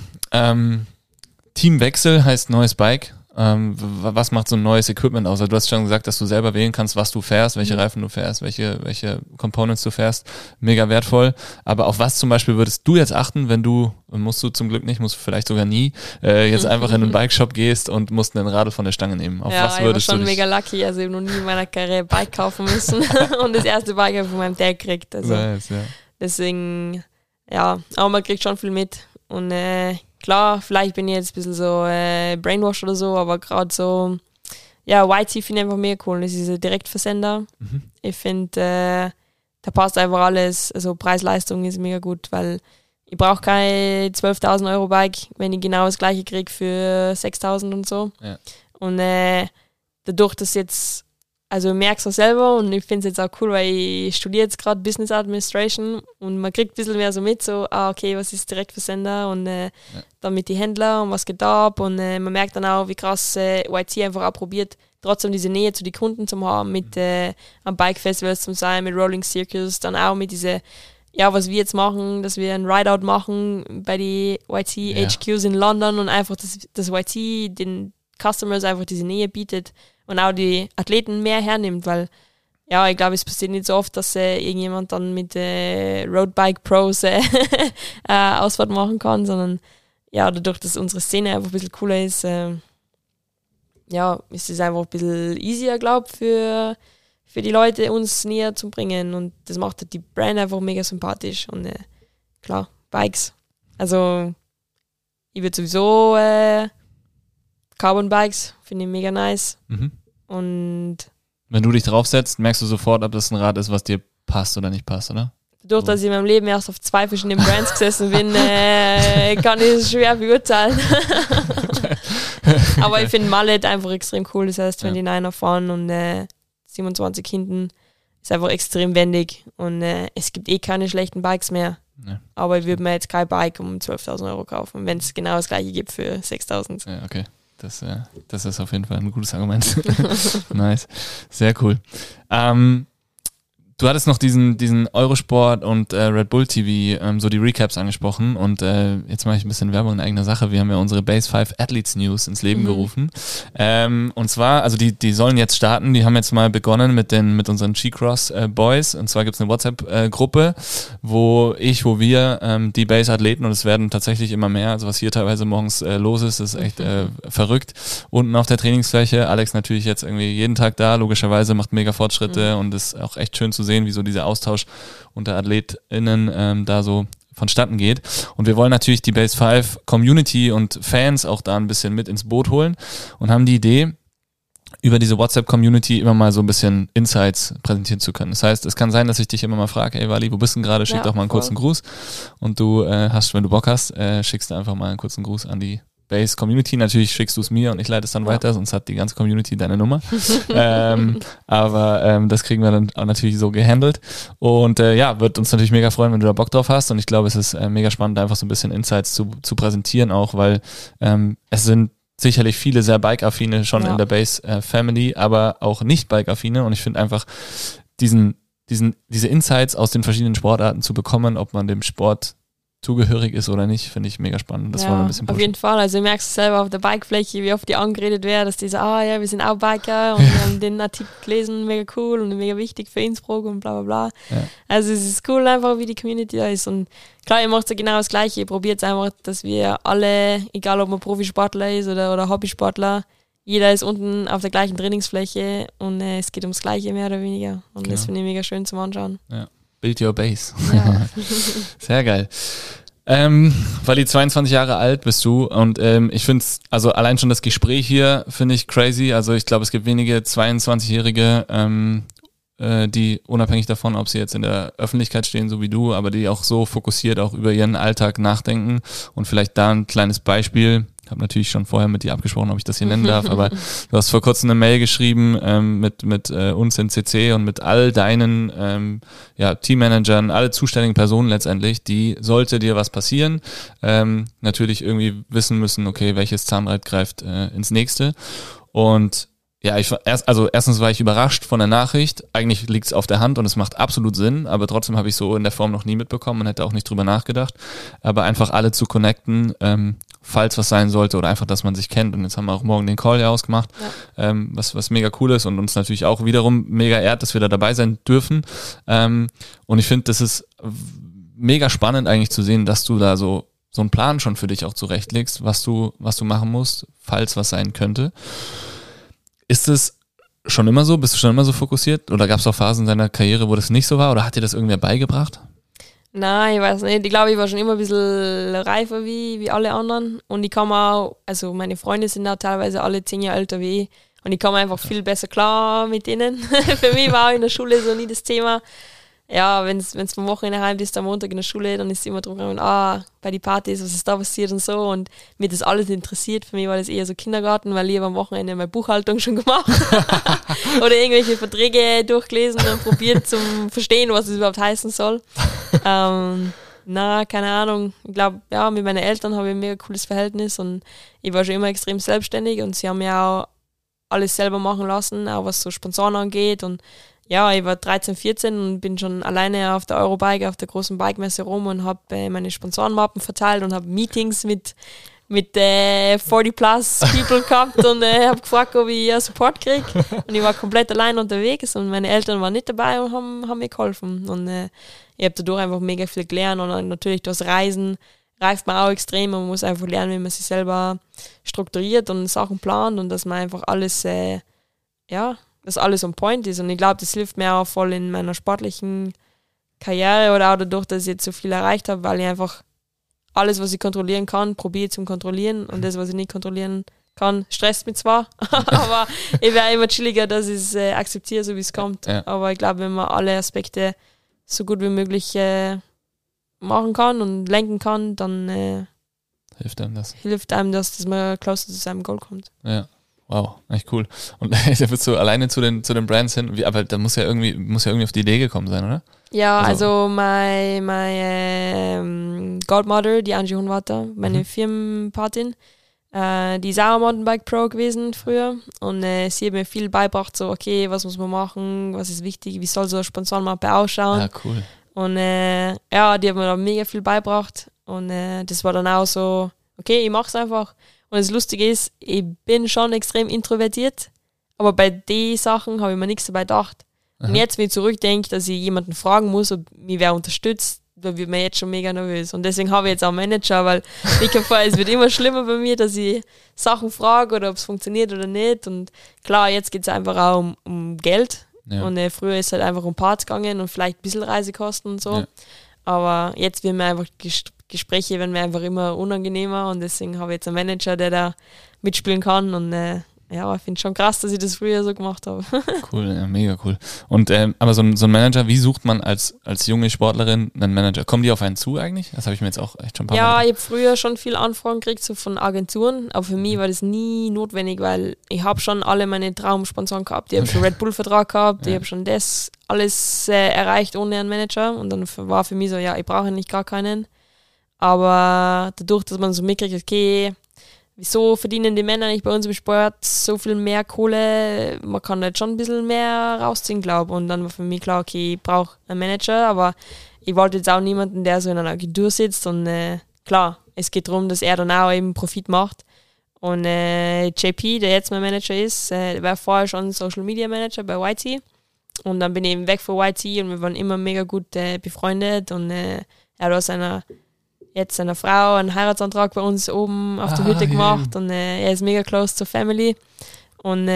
Teamwechsel heißt neues Bike. Was macht so ein neues Equipment aus? Also du hast schon gesagt, dass du selber wählen kannst, was du fährst, welche Reifen du fährst, welche Components du fährst. Mega wertvoll. Aber auf was zum Beispiel würdest du jetzt achten, wenn musst du zum Glück nicht, musst du vielleicht sogar nie, jetzt einfach in einen Bike-Shop gehst und musst einen Radl von der Stange nehmen? Auf was würdest ich war schon mega lucky. Also ich habe noch nie in meiner Karriere Bike kaufen müssen und das erste Bike habe ich von meinem Dad gekriegt. Also nice, Deswegen, aber man kriegt schon viel mit. Und klar, vielleicht bin ich jetzt ein bisschen so brainwashed oder so, aber gerade so, YT finde ich einfach mega cool. Das ist ein Direktversender. Ich finde, da passt einfach alles. Also Preis-Leistung ist mega gut, weil ich brauche kein 12.000 Euro Bike, wenn ich genau das gleiche kriege für 6.000 und so. Ja. Und dadurch, dass jetzt, also ich merke es auch selber und ich finde es jetzt auch cool, weil ich studiere jetzt gerade Business Administration und man kriegt ein bisschen mehr so mit, so, okay, was ist Direktversender und dann mit den Händlern und was geht da ab und man merkt dann auch, wie krass YT einfach auch probiert, trotzdem diese Nähe zu den Kunden zu haben, mit am Bike-Festivals zu sein, mit Rolling Circus, dann auch mit diese, was wir jetzt machen, dass wir ein Rideout machen bei die YT HQs in London und einfach, dass YT den Customers einfach diese Nähe bietet und auch die Athleten mehr hernimmt, weil ich glaube, es passiert nicht so oft, dass irgendjemand dann mit Roadbike Pros Ausfahrt machen kann, sondern dadurch, dass unsere Szene einfach ein bisschen cooler ist, ist es einfach ein bisschen easier, glaube ich, für die Leute, uns näher zu bringen und das macht halt die Brand einfach mega sympathisch und klar, Bikes. Also ich würde sowieso Carbon Bikes, finde ich mega nice. Und wenn du dich draufsetzt, merkst du sofort, ob das ein Rad ist, was dir passt oder nicht passt, oder? Dadurch, dass ich in meinem Leben erst auf 2 verschiedenen Brands gesessen bin, kann ich es schwer beurteilen. Aber ich finde Mallet einfach extrem cool. Das heißt, 29er vorne und 27 hinten ist einfach extrem wendig. Und es gibt keine schlechten Bikes mehr. Ja. Aber ich würde mir jetzt kein Bike um 12.000 Euro kaufen, wenn es genau das gleiche gibt für 6.000. Ja, okay. Das ist auf jeden Fall ein gutes Argument. Nice. Sehr cool. Du hattest noch diesen Eurosport und Red Bull TV, so die Recaps angesprochen und jetzt mache ich ein bisschen Werbung in eigener Sache. Wir haben ja unsere Base 5 Athletes News ins Leben gerufen. Und zwar, also die sollen jetzt starten, die haben jetzt mal begonnen mit unseren G-Cross Boys und zwar gibt's eine WhatsApp-Gruppe, wo wir die Base-Athleten und es werden tatsächlich immer mehr, also was hier teilweise morgens los ist echt verrückt. Unten auf der Trainingsfläche, Alex natürlich jetzt irgendwie jeden Tag da, logischerweise macht mega Fortschritte und ist auch echt schön zu sehen, wie so dieser Austausch unter AthletInnen da so vonstatten geht. Und wir wollen natürlich die Base 5 Community und Fans auch da ein bisschen mit ins Boot holen und haben die Idee, über diese WhatsApp-Community immer mal so ein bisschen Insights präsentieren zu können. Das heißt, es kann sein, dass ich dich immer mal frage, ey Wally, wo bist du denn gerade? Schick doch mal einen kurzen Gruß. Und du wenn du Bock hast, schickst du einfach mal einen kurzen Gruß an die Base Community. Natürlich schickst du es mir und ich leite es dann weiter, sonst hat die ganze Community deine Nummer. Aber das kriegen wir dann auch natürlich so gehandelt. Und wird uns natürlich mega freuen, wenn du da Bock drauf hast. Und ich glaube, es ist mega spannend, einfach so ein bisschen Insights zu präsentieren auch, weil es sind sicherlich viele sehr Bike-affine schon in der Base Family, aber auch nicht Bike-affine. Und ich finde einfach diese Insights aus den verschiedenen Sportarten zu bekommen, ob man dem Sport zugehörig ist oder nicht, finde ich mega spannend. Das wollen wir ein bisschen pushen. Auf jeden Fall. Also du merkst selber auf der Bikefläche, wie oft die angeredet werden, dass die so, wir sind auch Biker und wir haben den Artikel gelesen, mega cool und mega wichtig für Innsbruck und bla bla bla. Ja. Also es ist cool einfach, wie die Community da ist und klar, ihr macht ja genau das Gleiche. Ihr probiert einfach, dass wir alle, egal ob man Profisportler ist oder Hobbysportler, jeder ist unten auf der gleichen Trainingsfläche und es geht ums Gleiche mehr oder weniger und das finde ich mega schön zum Anschauen. Ja. Build your base. Ja. Sehr geil. Wally, 22 Jahre alt bist du und ich finde es, also allein schon das Gespräch hier finde ich crazy. Also ich glaube, es gibt wenige 22-Jährige, die unabhängig davon, ob sie jetzt in der Öffentlichkeit stehen, so wie du, aber die auch so fokussiert auch über ihren Alltag nachdenken und vielleicht da ein kleines Beispiel. Ich habe natürlich schon vorher mit dir abgesprochen, ob ich das hier nennen darf, aber du hast vor kurzem eine Mail geschrieben mit uns in CC und mit all deinen Teammanagern, alle zuständigen Personen letztendlich, die, sollte dir was passieren, natürlich irgendwie wissen müssen, okay, welches Zahnrad greift ins nächste. Und ja, erstens war ich überrascht von der Nachricht. Eigentlich liegt es auf der Hand und es macht absolut Sinn, aber trotzdem habe ich so in der Form noch nie mitbekommen und hätte auch nicht drüber nachgedacht. Aber einfach alle zu connecten, falls was sein sollte oder einfach, dass man sich kennt. Und jetzt haben wir auch morgen den Call ja ausgemacht, was mega cool ist und uns natürlich auch wiederum mega ehrt, dass wir da dabei sein dürfen. Und ich finde, das ist mega spannend eigentlich zu sehen, dass du da so einen Plan schon für dich auch zurechtlegst, was du machen musst, falls was sein könnte. Ist es schon immer so? Bist du schon immer so fokussiert? Oder gab es auch Phasen in deiner Karriere, wo das nicht so war? Oder hat dir das irgendwer beigebracht? Nein, ich weiß nicht. Ich glaube, ich war schon immer ein bisschen reifer wie alle anderen. Und ich kam auch, also meine Freunde sind auch teilweise alle 10 Jahre älter wie ich. Und ich kam einfach viel besser klar mit denen. Für mich war auch in der Schule so nie das Thema. Ja, wenn es vom Wochenende heim ist, am Montag in der Schule, dann ist es immer drum gegangen, bei den Partys, was ist da passiert und so. Und mir das alles interessiert. Für mich war das eher so Kindergarten, weil ich habe am Wochenende meine Buchhaltung schon gemacht. Oder irgendwelche Verträge durchgelesen und probiert zum Verstehen, was es überhaupt heißen soll. Keine Ahnung. Ich glaube, mit meinen Eltern habe ich ein mega cooles Verhältnis und ich war schon immer extrem selbstständig und sie haben mir auch alles selber machen lassen, auch was so Sponsoren angeht und ja, ich war 13, 14 und bin schon alleine auf der Eurobike, auf der großen Bikemesse rum und habe meine Sponsorenmappen verteilt und habe Meetings mit 40 plus People gehabt und habe gefragt, ob ich Support kriege. Und ich war komplett allein unterwegs und meine Eltern waren nicht dabei und haben mir geholfen. Und ich habe dadurch einfach mega viel gelernt und natürlich das Reisen reift man auch extrem. Man muss einfach lernen, wie man sich selber strukturiert und Sachen plant und dass man einfach alles dass alles on point ist. Und ich glaube, das hilft mir auch voll in meiner sportlichen Karriere oder auch dadurch, dass ich jetzt so viel erreicht habe, weil ich einfach alles, was ich kontrollieren kann, probiere zum Kontrollieren und das, was ich nicht kontrollieren kann, stresst mich zwar, aber ich wäre immer chilliger, dass ich es akzeptiere, so wie es kommt. Ja. Aber ich glaube, wenn man alle Aspekte so gut wie möglich machen kann und lenken kann, dann hilft einem das, dass man closer zu seinem Goal kommt. Ja. Wow, echt cool. Und da bist du alleine zu den Brands hin, aber da muss ja irgendwie auf die Idee gekommen sein, oder? Ja, also meine Godmother, die Angie Hohenwarter, meine Firmenpatin, Die ist auch Mountainbike Pro gewesen früher und sie hat mir viel beigebracht, so okay, was muss man machen, was ist wichtig, wie soll so eine Sponsorenmappe ausschauen. Ja, cool. Und die hat mir da mega viel beigebracht und das war dann auch so, okay, ich mache es einfach. Und das Lustige ist, ich bin schon extrem introvertiert, aber bei den Sachen habe ich mir nichts dabei gedacht. Und jetzt, wenn ich zurückdenke, dass ich jemanden fragen muss, ob mich wer unterstützt, da wird mir jetzt schon mega nervös. Und deswegen habe ich jetzt auch einen Manager, weil ich kann vor, es wird immer schlimmer bei mir, dass ich Sachen frage oder ob es funktioniert oder nicht. Und klar, jetzt geht es einfach auch um Geld. Ja. Und früher ist es halt einfach um Parts gegangen und vielleicht ein bisschen Reisekosten und so. Ja. Aber jetzt werden mir einfach Gespräche werden mir einfach immer unangenehmer und deswegen habe ich jetzt einen Manager, der da mitspielen kann und ja, ich finde es schon krass, dass ich das früher so gemacht habe. Cool, ja, mega cool. Und aber so ein Manager, wie sucht man als junge Sportlerin einen Manager? Kommen die auf einen zu eigentlich? Das habe ich mir jetzt auch echt schon ein paar Mal gedacht. Ich habe früher schon viel Anfragen gekriegt, so von Agenturen, aber für mich war das nie notwendig, weil ich habe schon alle meine Traumsponsoren gehabt. Ich habe schon Red Bull-Vertrag gehabt, ich habe schon das alles erreicht ohne einen Manager und dann war für mich so, ja, ich brauche eigentlich gar keinen. Aber dadurch, dass man so mitkriegt, okay, wieso verdienen die Männer nicht bei uns im Sport so viel mehr Kohle? Man kann halt schon ein bisschen mehr rausziehen, glaube ich. Und dann war für mich klar, okay, ich brauche einen Manager, aber ich wollte jetzt auch niemanden, der so in einer Agentur sitzt. Und klar, es geht darum, dass er dann auch eben Profit macht. Und JP, der jetzt mein Manager ist, der war vorher schon Social Media Manager bei YT. Und dann bin ich eben weg von YT und wir waren immer mega gut befreundet. Und er hat jetzt seiner Frau einen Heiratsantrag bei uns oben auf der Hütte gemacht und er ist mega close zur Family. Und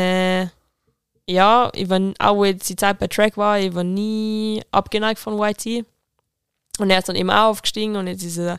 ja, ich war auch, wo jetzt die Zeit bei Track war, ich war nie abgeneigt von YT. Und er ist dann eben auch aufgestiegen und jetzt ist er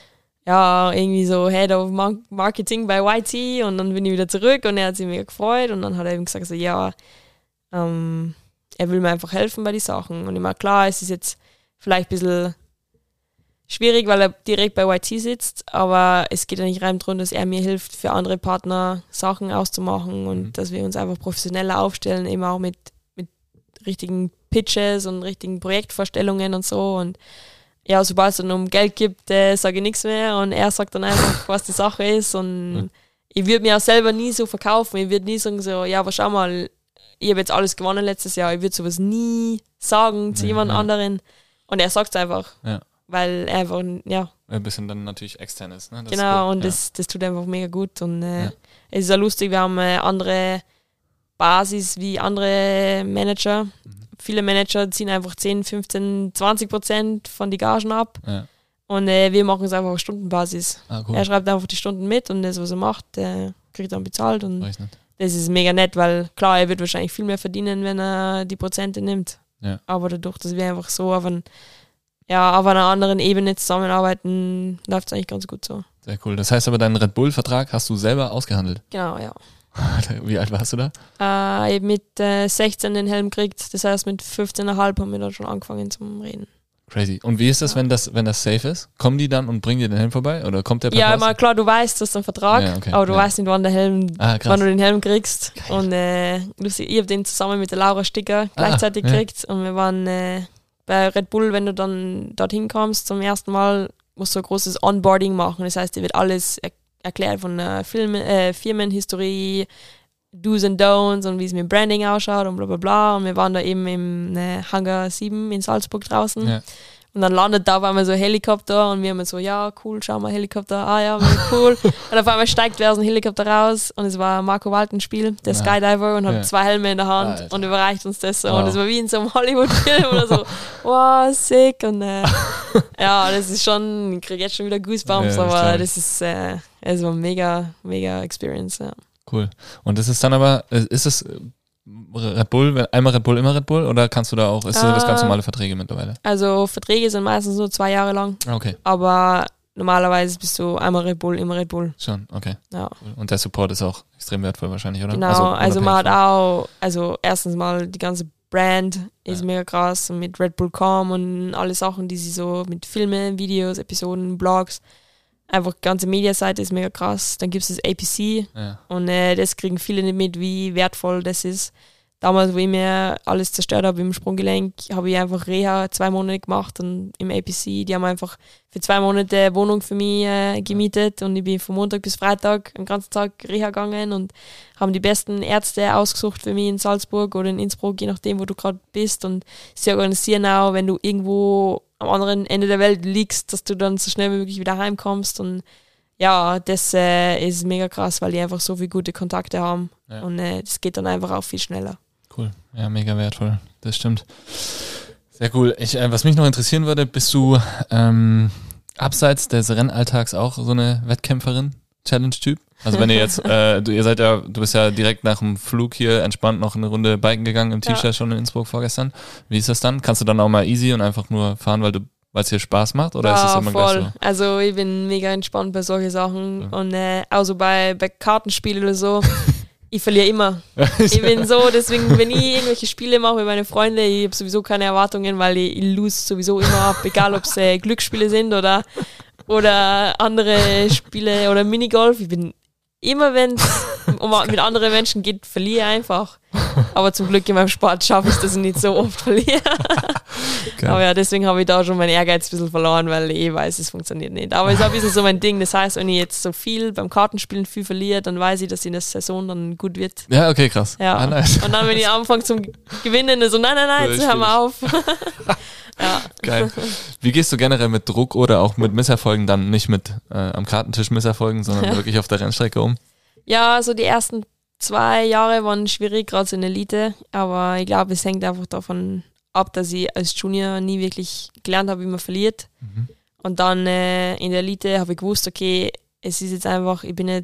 ja irgendwie so Head of Marketing bei YT und dann bin ich wieder zurück und er hat sich mega gefreut und dann hat er eben gesagt, so, ja, er will mir einfach helfen bei den Sachen. Und ich meine, klar, es ist jetzt vielleicht ein bisschen schwierig, weil er direkt bei YT sitzt, aber es geht ja nicht rein darum, dass er mir hilft, für andere Partner Sachen auszumachen und dass wir uns einfach professioneller aufstellen, eben auch mit richtigen Pitches und richtigen Projektvorstellungen und so. Und ja, sobald es dann um Geld gibt, sage ich nichts mehr und er sagt dann einfach, was die Sache ist. Und ich würde mir auch selber nie so verkaufen. Ich würde nie sagen so, ja, aber schau mal, ich habe jetzt alles gewonnen letztes Jahr. Ich würde sowas nie sagen zu jemand anderen. Und er sagt es einfach. Ja. Weil er einfach, ja. Ein bisschen dann natürlich extern ist, ne? Das genau, ist und das tut einfach mega gut. Und es ist auch lustig, wir haben andere Basis wie andere Manager. Viele Manager ziehen einfach 10, 15, 20% von die Gagen ab. Ja. Und wir machen es einfach auf Stundenbasis. Cool. Er schreibt einfach die Stunden mit und das, was er macht, kriegt dann bezahlt. Und das ist mega nett, weil klar, er wird wahrscheinlich viel mehr verdienen, wenn er die Prozente nimmt. Ja. Aber dadurch, dass wir einfach so auf einer anderen Ebene zusammenarbeiten, läuft es eigentlich ganz gut so. Sehr cool. Das heißt aber, deinen Red Bull-Vertrag hast du selber ausgehandelt? Genau, ja. Wie alt warst du da? Ich habe mit 16 den Helm gekriegt. Das heißt, mit 15,5 haben wir dann schon angefangen zum Reden. Crazy. Und wie ist das, wenn das safe ist? Kommen die dann und bringen dir den Helm vorbei? Oder kommt der per Ja, Post? mal klar, du weißt, du hast einen Vertrag, aber du weißt nicht, wann wann du den Helm kriegst. Geil. Und lustig, ich habe den zusammen mit der Laura Sticker gleichzeitig gekriegt. Und wir waren bei Red Bull, wenn du dann dorthin kommst zum ersten Mal, musst du ein großes Onboarding machen. Das heißt, dir wird alles erklärt von der Firmenhistorie, Do's and Don'ts und wie es mit Branding ausschaut und bla bla bla. Und wir waren da eben im Hangar 7 in Salzburg draußen. Ja. Und dann landet da auf einmal so ein Helikopter und wir haben so, ja, cool, schau mal, Helikopter, ja, cool. Und auf einmal steigt wer aus dem Helikopter raus und es war Marco Waltenspiel, der Skydiver und hat 2 Helme in der Hand und überreicht uns das so. Und es war wie in so einem Hollywood-Film oder so, wow, sick. Und ja, das ist schon, ich kriege jetzt schon wieder Goosebumps, aber das ist es war mega, mega Experience, ja. Cool. Und das ist dann aber, ist es Red Bull, einmal Red Bull, immer Red Bull oder kannst du da auch, ist das ganz normale Verträge mittlerweile? Also Verträge sind meistens nur 2 Jahre lang. Okay. Aber normalerweise bist du einmal Red Bull, immer Red Bull. Schon, okay. Ja. Und der Support ist auch extrem wertvoll wahrscheinlich, oder? Genau, also man hat auch, erstens mal die ganze Brand ist mega krass mit Red Bull.com und alle Sachen, die sie so mit Filmen, Videos, Episoden, Blogs, einfach die ganze Mediaseite ist mega krass. Dann gibt es das APC und das kriegen viele nicht mit, wie wertvoll das ist. damals, wo ich mir alles zerstört habe im Sprunggelenk, habe ich einfach Reha 2 Monate gemacht und im APC, die haben einfach für 2 Monate eine Wohnung für mich gemietet und ich bin von Montag bis Freitag den ganzen Tag Reha gegangen und haben die besten Ärzte ausgesucht für mich in Salzburg oder in Innsbruck, je nachdem, wo du gerade bist, und sie organisieren auch, wenn du irgendwo am anderen Ende der Welt liegst, dass du dann so schnell wie möglich wieder heimkommst, und ja, das ist mega krass, weil die einfach so viele gute Kontakte haben und das geht dann einfach auch viel schneller. Cool, ja, mega wertvoll, das stimmt. Sehr cool. Was mich noch interessieren würde, bist du abseits des Rennalltags auch so eine Wettkämpferin, Challenge-Typ? Also wenn ihr jetzt, du bist ja direkt nach dem Flug hier entspannt noch eine Runde biken gegangen im T-Shirt schon in Innsbruck vorgestern. Wie ist das dann? Kannst du dann auch mal easy und einfach nur fahren, weil es dir Spaß macht, oder ist es immer voll. gleich so? Also ich bin mega entspannt bei solchen Sachen und also bei Kartenspielen oder so, ich verliere immer. Ich bin so, deswegen, wenn ich irgendwelche Spiele mache mit meinen Freunden, ich habe sowieso keine Erwartungen, weil ich lose sowieso immer ab, egal ob es Glücksspiele sind oder andere Spiele oder Minigolf. Ich bin immer, wenn es mit anderen Menschen geht, verliere ich einfach. Aber zum Glück in meinem Sport schaffe ich das nicht so oft verliere. Aber ja, deswegen habe ich da schon meinen Ehrgeiz ein bisschen verloren, weil ich weiß, es funktioniert nicht. Aber es ist ein bisschen so mein Ding. Das heißt, wenn ich jetzt so viel beim Kartenspielen viel verliere, dann weiß ich, dass in der Saison dann gut wird. Ja, okay, krass. Ja. Nice. Und dann, wenn ich anfange zum Gewinnen, so nein, jetzt hören wir auf. Ja. Geil. Wie gehst du generell mit Druck oder auch mit Misserfolgen dann nicht mit am Kartentisch Misserfolgen, sondern wirklich auf der Rennstrecke um? Ja, so die ersten 2 Jahre waren schwierig, gerade so in der Elite, aber ich glaube, es hängt einfach davon ab, dass ich als Junior nie wirklich gelernt habe, wie man verliert. Und dann in der Elite habe ich gewusst, okay, es ist jetzt einfach,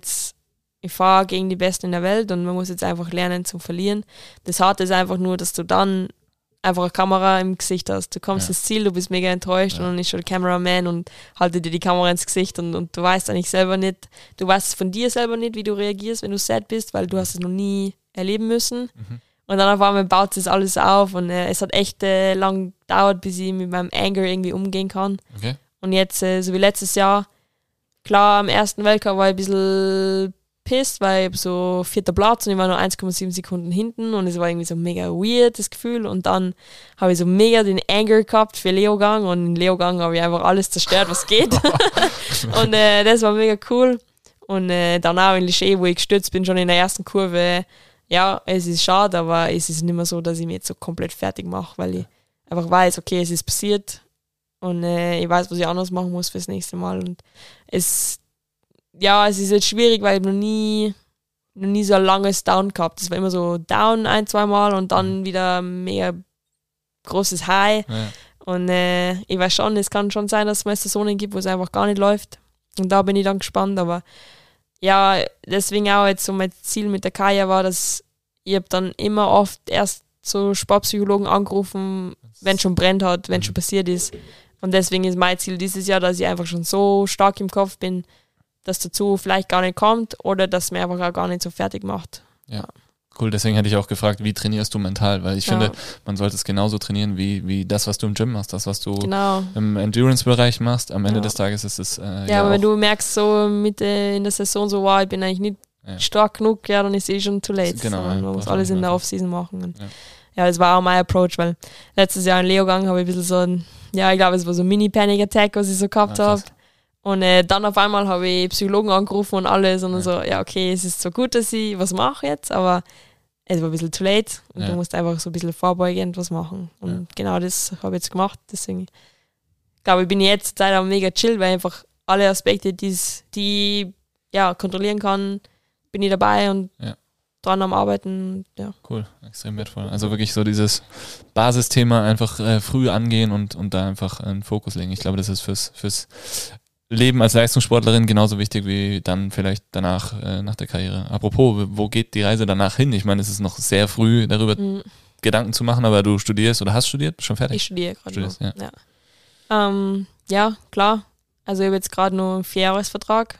ich fahre gegen die Besten in der Welt und man muss jetzt einfach lernen zum Verlieren. Das Harte ist einfach nur, dass du dann einfach eine Kamera im Gesicht hast. Du kommst ins Ziel, du bist mega enttäuscht und dann ist schon der Cameraman und haltet dir die Kamera ins Gesicht und du weißt eigentlich selber nicht, du weißt von dir selber nicht, wie du reagierst, wenn du sad bist, weil du hast es noch nie erleben müssen. Und dann auf einmal baut sich das alles auf und es hat echt lang gedauert, bis ich mit meinem Anger irgendwie umgehen kann. Okay. Und jetzt, so wie letztes Jahr, klar, am ersten Weltcup war ich ein bisschen pissed, weil ich so 4. Platz und ich war nur 1,7 Sekunden hinten und es war irgendwie so mega weird, das Gefühl. Und dann habe ich so mega den Anger gehabt für Leogang und in Leogang habe ich einfach alles zerstört, was geht. Und das war mega cool. Und dann auch in Liché, wo ich gestürzt bin, schon in der ersten Kurve, ja, es ist schade, aber es ist nicht mehr so, dass ich mich jetzt so komplett fertig mache, weil ich einfach weiß, okay, es ist passiert und ich weiß, was ich anders machen muss fürs nächste Mal. Und es ist jetzt schwierig, weil ich noch nie so ein langes Down gehabt. Das war immer so Down 1-2 Mal und dann wieder mega großes High. Ja. Und ich weiß schon, es kann schon sein, dass es mal Saisonen gibt, wo es einfach gar nicht läuft. Und da bin ich dann gespannt. Aber ja, deswegen auch jetzt so mein Ziel mit der Kaya war, dass ich habe dann immer oft erst so Sportpsychologen angerufen, wenn es schon brennt hat, wenn es schon passiert ist. Und deswegen ist mein Ziel dieses Jahr, dass ich einfach schon so stark im Kopf bin, dass dazu vielleicht gar nicht kommt oder dass mir einfach auch gar nicht so fertig macht. Ja, cool. Deswegen hätte ich auch gefragt, wie trainierst du mental? Weil ich finde, man sollte es genauso trainieren wie das, was du im Gym machst, das, was du im Endurance-Bereich machst. Am Ende des Tages ist es aber wenn du merkst so Mitte in der Saison so, wow, ich bin eigentlich nicht stark genug, dann ist es schon too late. Genau, man muss alles in der Off-Season machen. Und das war auch mein Approach, weil letztes Jahr in Leogang habe ich ein bisschen so ich glaube, es war so ein Mini-Panic-Attack, was ich so gehabt habe. Und dann auf einmal habe ich Psychologen angerufen und alles und so, okay, es ist so gut, dass ich was mache jetzt, aber es war ein bisschen too late und du musst einfach so ein bisschen vorbeugend was machen. Und genau das habe ich jetzt gemacht, deswegen glaube ich, bin jetzt leider mega chill, weil einfach alle Aspekte, die kontrollieren kann, bin ich dabei und dran am Arbeiten. Ja. Cool, extrem wertvoll. Also wirklich so dieses Basisthema einfach früh angehen und da einfach einen Fokus legen. Ich glaube, das ist fürs Leben als Leistungssportlerin genauso wichtig wie dann vielleicht danach, nach der Karriere. Apropos, wo geht die Reise danach hin? Ich meine, es ist noch sehr früh, darüber Gedanken zu machen, aber du studierst oder hast studiert? Bist schon fertig? Ich studiere gerade noch. Ja, klar. Also ich habe jetzt gerade nur einen 4-Jahres-Vertrag.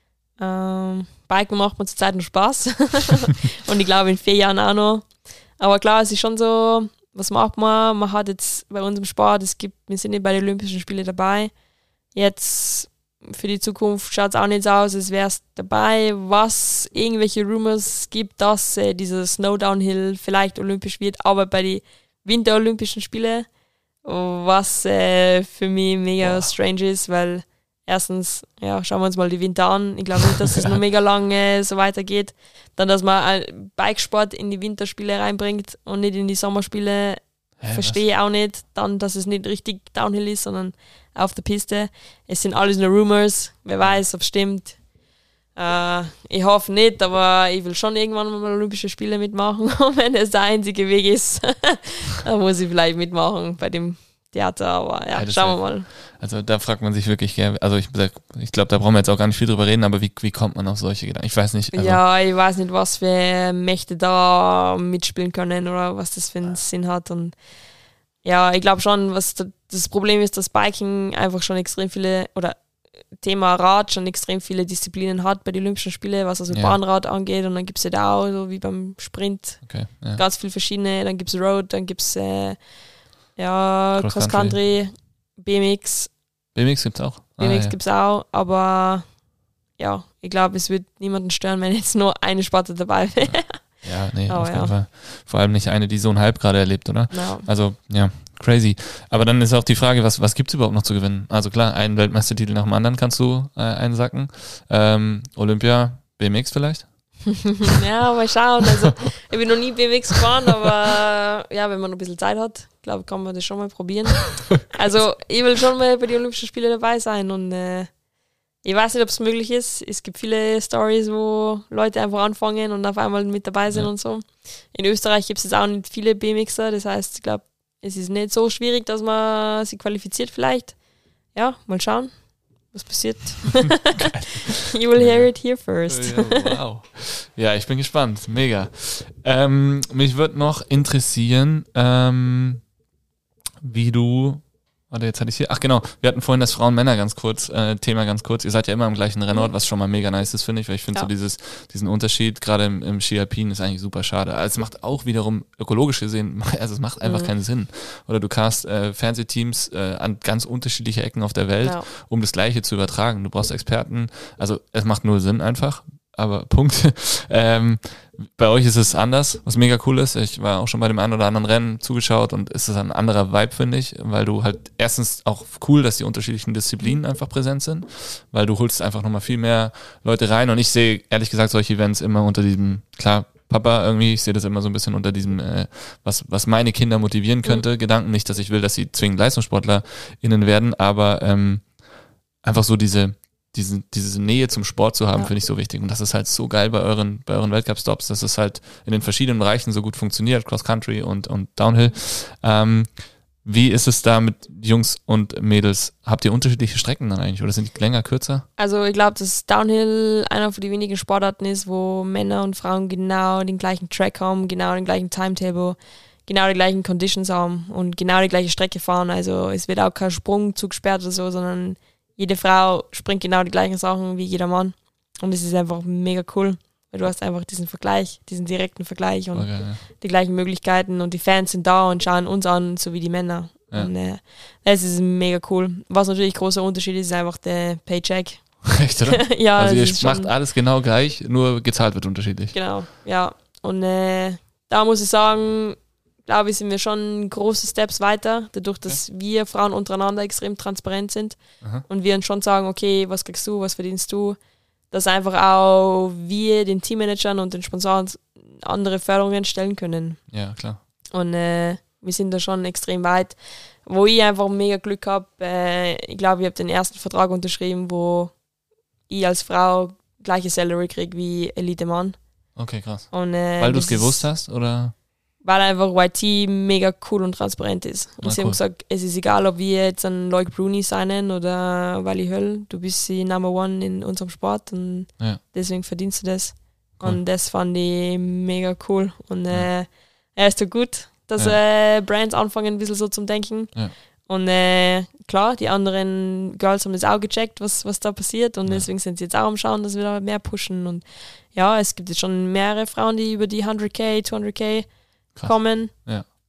Biken macht mir zurzeit noch Spaß. Und ich glaube in 4 Jahren auch noch. Aber klar, es ist schon so, was macht man? Man hat jetzt bei uns im Sport, wir sind nicht bei den Olympischen Spielen dabei. Jetzt für die Zukunft schaut es auch nicht so aus, als wäre es dabei, was irgendwelche Rumors gibt, dass dieser Snow Downhill vielleicht olympisch wird, aber bei den Winterolympischen Spielen, was für mich mega strange ist, weil erstens, ja, schauen wir uns mal die Winter an. Ich glaube nicht, dass es noch mega lange so weitergeht. Dann, dass man Bikesport in die Winterspiele reinbringt und nicht in die Sommerspiele, verstehe ich auch nicht. Dann, dass es nicht richtig Downhill ist, sondern auf der Piste. Es sind alles nur Rumors. Wer weiß, ob es stimmt. Ich hoffe nicht, aber ich will schon irgendwann mal Olympische Spiele mitmachen. Und wenn es der einzige Weg ist, dann muss ich vielleicht mitmachen bei dem Theater. Aber ja, schauen wir mal. Also da fragt man sich wirklich, also ich glaube, da brauchen wir jetzt auch gar nicht viel drüber reden, aber wie kommt man auf solche Gedanken? Ich weiß nicht. Also ja, ich weiß nicht, was für Mächte da mitspielen können oder was das für einen Sinn hat. Und ja, ich glaube schon, was das Problem ist, dass Biking einfach schon extrem viele, oder Thema Rad schon extrem viele Disziplinen hat bei den Olympischen Spielen, was also Bahnrad angeht. Und dann gibt es ja da auch, so wie beim Sprint, ganz viele verschiedene. Dann gibt es Road, dann gibt es Cross-Country, BMX. BMX gibt es auch. BMX gibt es auch, aber ja, ich glaube, es wird niemanden stören, wenn jetzt nur eine Sparte dabei wäre. Ja, nee, auf jeden Fall. Vor allem nicht eine, die so einen Hype gerade erlebt, oder? Ja. Also, ja, crazy. Aber dann ist auch die Frage, was gibt es überhaupt noch zu gewinnen? Also klar, einen Weltmeistertitel nach dem anderen kannst du einsacken. Olympia, BMX vielleicht? Ja, mal schauen. Also, ich bin noch nie BMX gefahren, aber ja, wenn man noch ein bisschen Zeit hat, glaube ich, kann man das schon mal probieren. Also, ich will schon mal bei den Olympischen Spielen dabei sein und ich weiß nicht, ob es möglich ist. Es gibt viele Stories, wo Leute einfach anfangen und auf einmal mit dabei sind und so. In Österreich gibt es jetzt auch nicht viele BMXer, das heißt, ich glaube, es ist nicht so schwierig, dass man sich qualifiziert vielleicht. Ja, mal schauen, was passiert. You will hear it here first. Ja, wow. Ja, ich bin gespannt. Mega. Mich würde noch interessieren, wie du... Warte, jetzt hatte ich hier. Ach genau, wir hatten vorhin das Frauen-Männer Thema ganz kurz. Ihr seid ja immer im gleichen Rennort, was schon mal mega nice ist, finde ich, weil ich finde so diesen Unterschied, gerade im Ski Alpin, ist eigentlich super schade. Also es macht auch wiederum ökologisch gesehen, also es macht einfach keinen Sinn. Oder du cast Fernsehteams an ganz unterschiedliche Ecken auf der Welt, um das Gleiche zu übertragen. Du brauchst Experten, also es macht null Sinn einfach. Aber Punkt. Bei euch ist es anders, was mega cool ist. Ich war auch schon bei dem einen oder anderen Rennen zugeschaut und es ist ein anderer Vibe, finde ich, weil du halt erstens auch cool, dass die unterschiedlichen Disziplinen einfach präsent sind, weil du holst einfach nochmal viel mehr Leute rein und ich sehe ehrlich gesagt solche Events immer unter diesem, klar, Papa irgendwie, ich sehe das immer so ein bisschen unter diesem, was meine Kinder motivieren könnte, Gedanken, nicht, dass ich will, dass sie zwingend LeistungssportlerInnen werden, aber einfach so diese Nähe zum Sport zu haben, finde ich so wichtig. Und das ist halt so geil bei euren Weltcup-Stops, dass es halt in den verschiedenen Bereichen so gut funktioniert, Cross-Country und Downhill. Wie ist es da mit Jungs und Mädels? Habt ihr unterschiedliche Strecken dann eigentlich oder sind die länger, kürzer? Also ich glaube, dass Downhill einer von den wenigen Sportarten ist, wo Männer und Frauen genau den gleichen Track haben, genau den gleichen Timetable, genau die gleichen Conditions haben und genau die gleiche Strecke fahren. Also es wird auch kein Sprungzug gesperrt oder so, sondern jede Frau springt genau die gleichen Sachen wie jeder Mann. Und das ist einfach mega cool, weil du hast einfach diesen Vergleich, diesen direkten Vergleich und die gleichen Möglichkeiten und die Fans sind da und schauen uns an, so wie die Männer. Ja. Und das ist mega cool. Was natürlich großer Unterschied ist einfach der Paycheck. Echt, oder? Ja, also ihr macht alles genau gleich, nur gezahlt wird unterschiedlich. Genau, ja. Und da muss ich sagen, glaube ich, sind wir schon große Steps weiter, dadurch, dass wir Frauen untereinander extrem transparent sind und wir uns schon sagen, okay, was kriegst du, was verdienst du, dass einfach auch wir den Teammanagern und den Sponsoren andere Förderungen stellen können. Ja, klar. Und wir sind da schon extrem weit, wo ich einfach mega Glück habe. Ich glaube, ich habe den ersten Vertrag unterschrieben, wo ich als Frau gleiche Salary kriege wie Elite-Mann. Okay, krass. Und, weil du es gewusst hast, oder? Weil einfach YT mega cool und transparent ist. Und sie haben gesagt, es ist egal, ob wir jetzt einen Loic Bruni signen oder Wally Höll, du bist die Number One in unserem Sport und deswegen verdienst du das. Cool. Und das fand ich mega cool. Und er ist so gut, dass Brands anfangen ein bisschen so zum Denken. Ja. Und klar, die anderen Girls haben das auch gecheckt, was da passiert und deswegen sind sie jetzt auch am Schauen, dass wir da mehr pushen. Und ja, es gibt jetzt schon mehrere Frauen, die über die 100k, 200k kommen. Ja.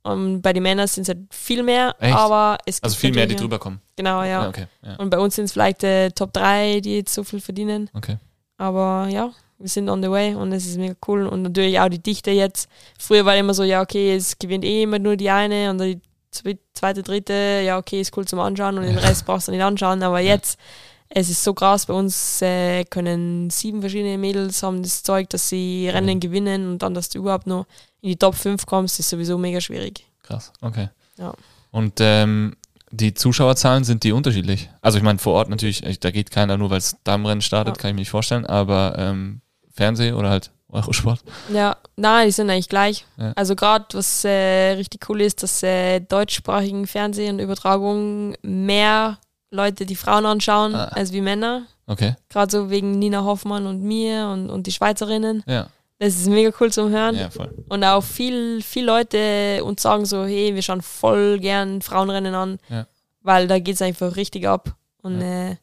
Und bei den Männern sind es halt viel mehr, Echt? aber es gibt Also viel mehr, die natürlich- drüber kommen. Genau, ja. Okay. Ja. Und bei uns sind es vielleicht Top 3, die jetzt so viel verdienen. Okay. Aber ja, wir sind on the way und es ist mega cool. Und natürlich auch die Dichte jetzt. Früher war immer so, ja, okay, es gewinnt immer nur die eine und die zweite, dritte, ja, okay, ist cool zum Anschauen und den Rest brauchst du nicht anschauen. Aber jetzt, es ist so krass, bei uns können 7 verschiedene Mädels haben das Zeug, dass sie Rennen gewinnen und dann, dass du überhaupt noch in die Top 5 kommst, ist sowieso mega schwierig. Krass, okay. Ja. Und die Zuschauerzahlen, sind die unterschiedlich? Also ich meine, vor Ort natürlich, da geht keiner nur, weil es Damenrennen startet, kann ich mir nicht vorstellen, aber Fernseh oder halt Eurosport? Ja, nein, die sind eigentlich gleich. Ja. Also gerade, was richtig cool ist, dass deutschsprachigen Fernsehen und Übertragungen mehr Leute die Frauen anschauen als wie Männer. Okay. Gerade so wegen Nina Hoffmann und mir und die Schweizerinnen. Ja. Das ist mega cool zum Hören. Ja, voll. Und auch viel Leute uns sagen so, hey, wir schauen voll gern Frauenrennen an, weil da geht es einfach richtig ab. Und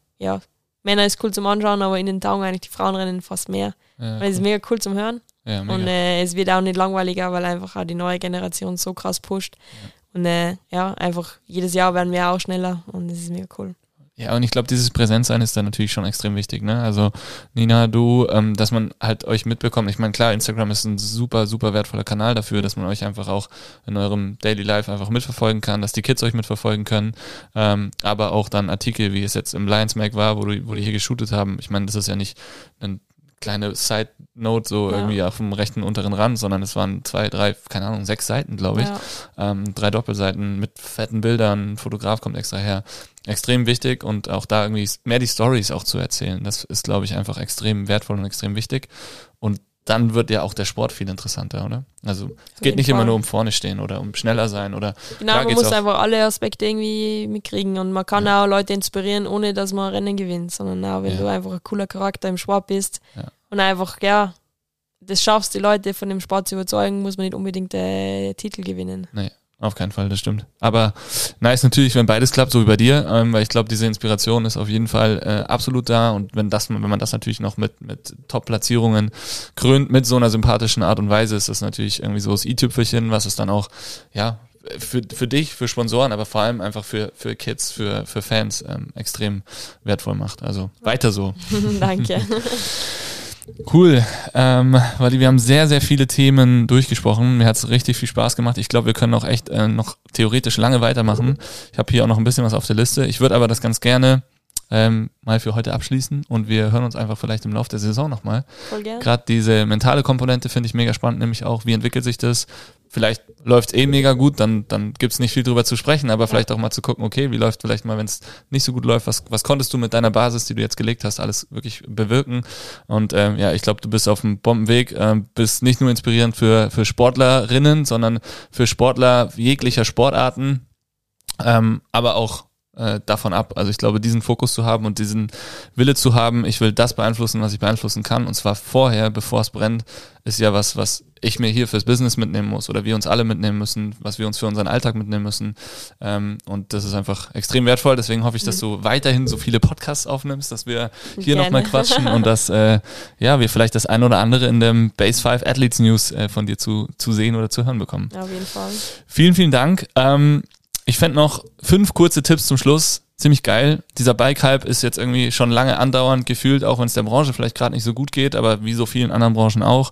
Männer ist cool zum Anschauen, aber in den Tagen eigentlich die Frauenrennen fast mehr. Ja, weil es ist mega cool zum Hören. Ja, mega. Und es wird auch nicht langweiliger, weil einfach auch die neue Generation so krass pusht. Und einfach jedes Jahr werden wir auch schneller und das ist mega cool. Ja, und ich glaube, dieses Präsenzsein ist dann natürlich schon extrem wichtig, ne? Also Nina, du, dass man halt euch mitbekommt. Ich meine, klar, Instagram ist ein super, super wertvoller Kanal dafür, dass man euch einfach auch in eurem Daily Life einfach mitverfolgen kann, dass die Kids euch mitverfolgen können, aber auch dann Artikel, wie es jetzt im Lions Mag war, wo die hier geshootet haben. Ich meine, das ist ja nicht ein kleine Side-Note so irgendwie auf dem rechten unteren Rand, sondern es waren 2, 3, keine Ahnung, 6 Seiten, glaube ich. 3 Doppelseiten mit fetten Bildern, ein Fotograf kommt extra her. Extrem wichtig und auch da irgendwie mehr die Storys auch zu erzählen. Das ist, glaube ich, einfach extrem wertvoll und extrem wichtig. Und dann wird ja auch der Sport viel interessanter, oder? Also es geht nicht immer nur um vorne stehen oder um schneller sein oder genau, man muss einfach alle Aspekte irgendwie mitkriegen und man kann auch Leute inspirieren, ohne dass man Rennen gewinnt, sondern auch wenn du einfach ein cooler Charakter im Sport bist und einfach, das schaffst, die Leute von dem Sport zu überzeugen, muss man nicht unbedingt Titel gewinnen. Nee. Auf keinen Fall, das stimmt. Aber nice natürlich, wenn beides klappt, so wie bei dir, weil ich glaube, diese Inspiration ist auf jeden Fall absolut da und wenn man das natürlich noch mit Top-Platzierungen krönt, mit so einer sympathischen Art und Weise, ist das natürlich irgendwie so das i-Tüpfelchen, was es dann auch, für dich, für Sponsoren, aber vor allem einfach für Kids, für Fans extrem wertvoll macht. Also weiter so. Danke. Cool, weil wir haben sehr, sehr viele Themen durchgesprochen. Mir hat es richtig viel Spaß gemacht. Ich glaube, wir können auch echt noch theoretisch lange weitermachen. Ich habe hier auch noch ein bisschen was auf der Liste. Ich würde aber das ganz gerne mal für heute abschließen und wir hören uns einfach vielleicht im Laufe der Saison nochmal. Voll gerne. Gerade diese mentale Komponente finde ich mega spannend, nämlich auch, wie entwickelt sich das? Vielleicht läuft es mega gut, dann gibt's nicht viel drüber zu sprechen, aber vielleicht auch mal zu gucken, okay, wie läuft vielleicht mal, wenn es nicht so gut läuft, was konntest du mit deiner Basis, die du jetzt gelegt hast, alles wirklich bewirken? Und ich glaube, du bist auf einem Bombenweg, bist nicht nur inspirierend für Sportlerinnen, sondern für Sportler jeglicher Sportarten, aber auch davon ab. Also ich glaube, diesen Fokus zu haben und diesen Wille zu haben, ich will das beeinflussen, was ich beeinflussen kann, und zwar vorher, bevor es brennt, ist ja was ich mir hier fürs Business mitnehmen muss oder wir uns alle mitnehmen müssen, was wir uns für unseren Alltag mitnehmen müssen. Und das ist einfach extrem wertvoll. Deswegen hoffe ich, dass du weiterhin so viele Podcasts aufnimmst, dass wir hier nochmal quatschen und dass wir vielleicht das ein oder andere in dem Base 5 Athletes News von dir zu sehen oder zu hören bekommen. Auf jeden Fall. Vielen, vielen Dank. Ich fände noch 5 kurze Tipps zum Schluss. Ziemlich geil. Dieser Bike-Hype ist jetzt irgendwie schon lange andauernd gefühlt, auch wenn es der Branche vielleicht gerade nicht so gut geht, aber wie so vielen anderen Branchen auch.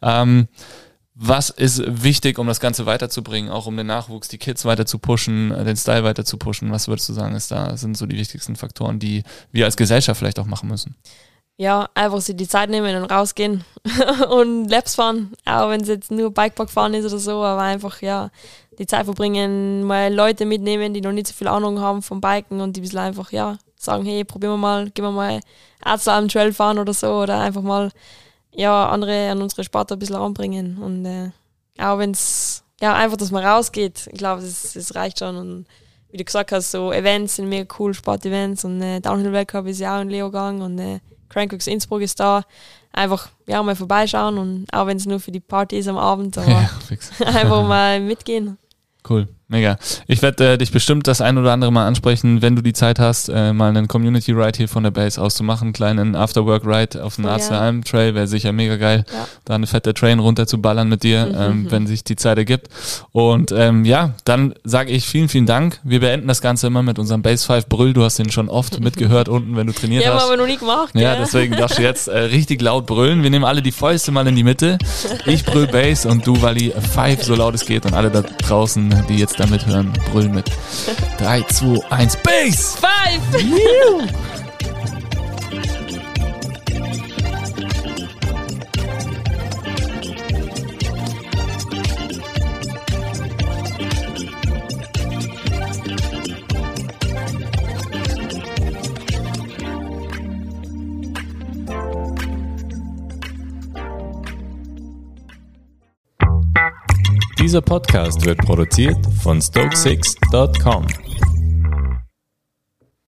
Was ist wichtig, um das Ganze weiterzubringen, auch um den Nachwuchs, die Kids weiter zu pushen, den Style weiter zu pushen? Was würdest du sagen, sind so die wichtigsten Faktoren, die wir als Gesellschaft vielleicht auch machen müssen? Ja, einfach sich die Zeit nehmen und rausgehen und Laps fahren, auch wenn es jetzt nur Bikepark fahren ist oder so, aber einfach, die Zeit verbringen, mal Leute mitnehmen, die noch nicht so viel Ahnung haben vom Biken und die ein bisschen einfach, sagen, hey, probieren wir mal, gehen wir mal Ärzte am Trail fahren oder so oder einfach mal, andere an unsere Sport ein bisschen ranbringen und auch wenn es, einfach, dass man rausgeht, ich glaube, das reicht schon und wie du gesagt hast, so Events sind mega cool, Sportevents und Downhill-Weltcup ist ja auch in Leogang und Crankworx Innsbruck ist da. Einfach mal vorbeischauen und auch wenn es nur für die Party ist am Abend, aber einfach mal mitgehen. Cool, Mega. Ich werde dich bestimmt das ein oder andere Mal ansprechen, wenn du die Zeit hast, mal einen Community-Ride hier von der Base aus zu machen. Einen kleinen After-Work-Ride auf dem ACM-Trail wäre sicher mega geil. Ja. Da eine fette Train runter zu ballern mit dir, wenn sich die Zeit ergibt. Und dann sage ich vielen, vielen Dank. Wir beenden das Ganze immer mit unserem Base 5 Brüll. Du hast den schon oft mitgehört unten, wenn du trainiert hast. Ja, haben wir noch nie gemacht. Ja, deswegen darfst du jetzt richtig laut brüllen. Wir nehmen alle die Fäuste mal in die Mitte. Ich brüll Base und du, Wally, 5, so laut es geht. Und alle da draußen, die jetzt da mithören, brüllen mit. 3, 2, 1, Base! 5! Dieser Podcast wird produziert von Stoke6.com.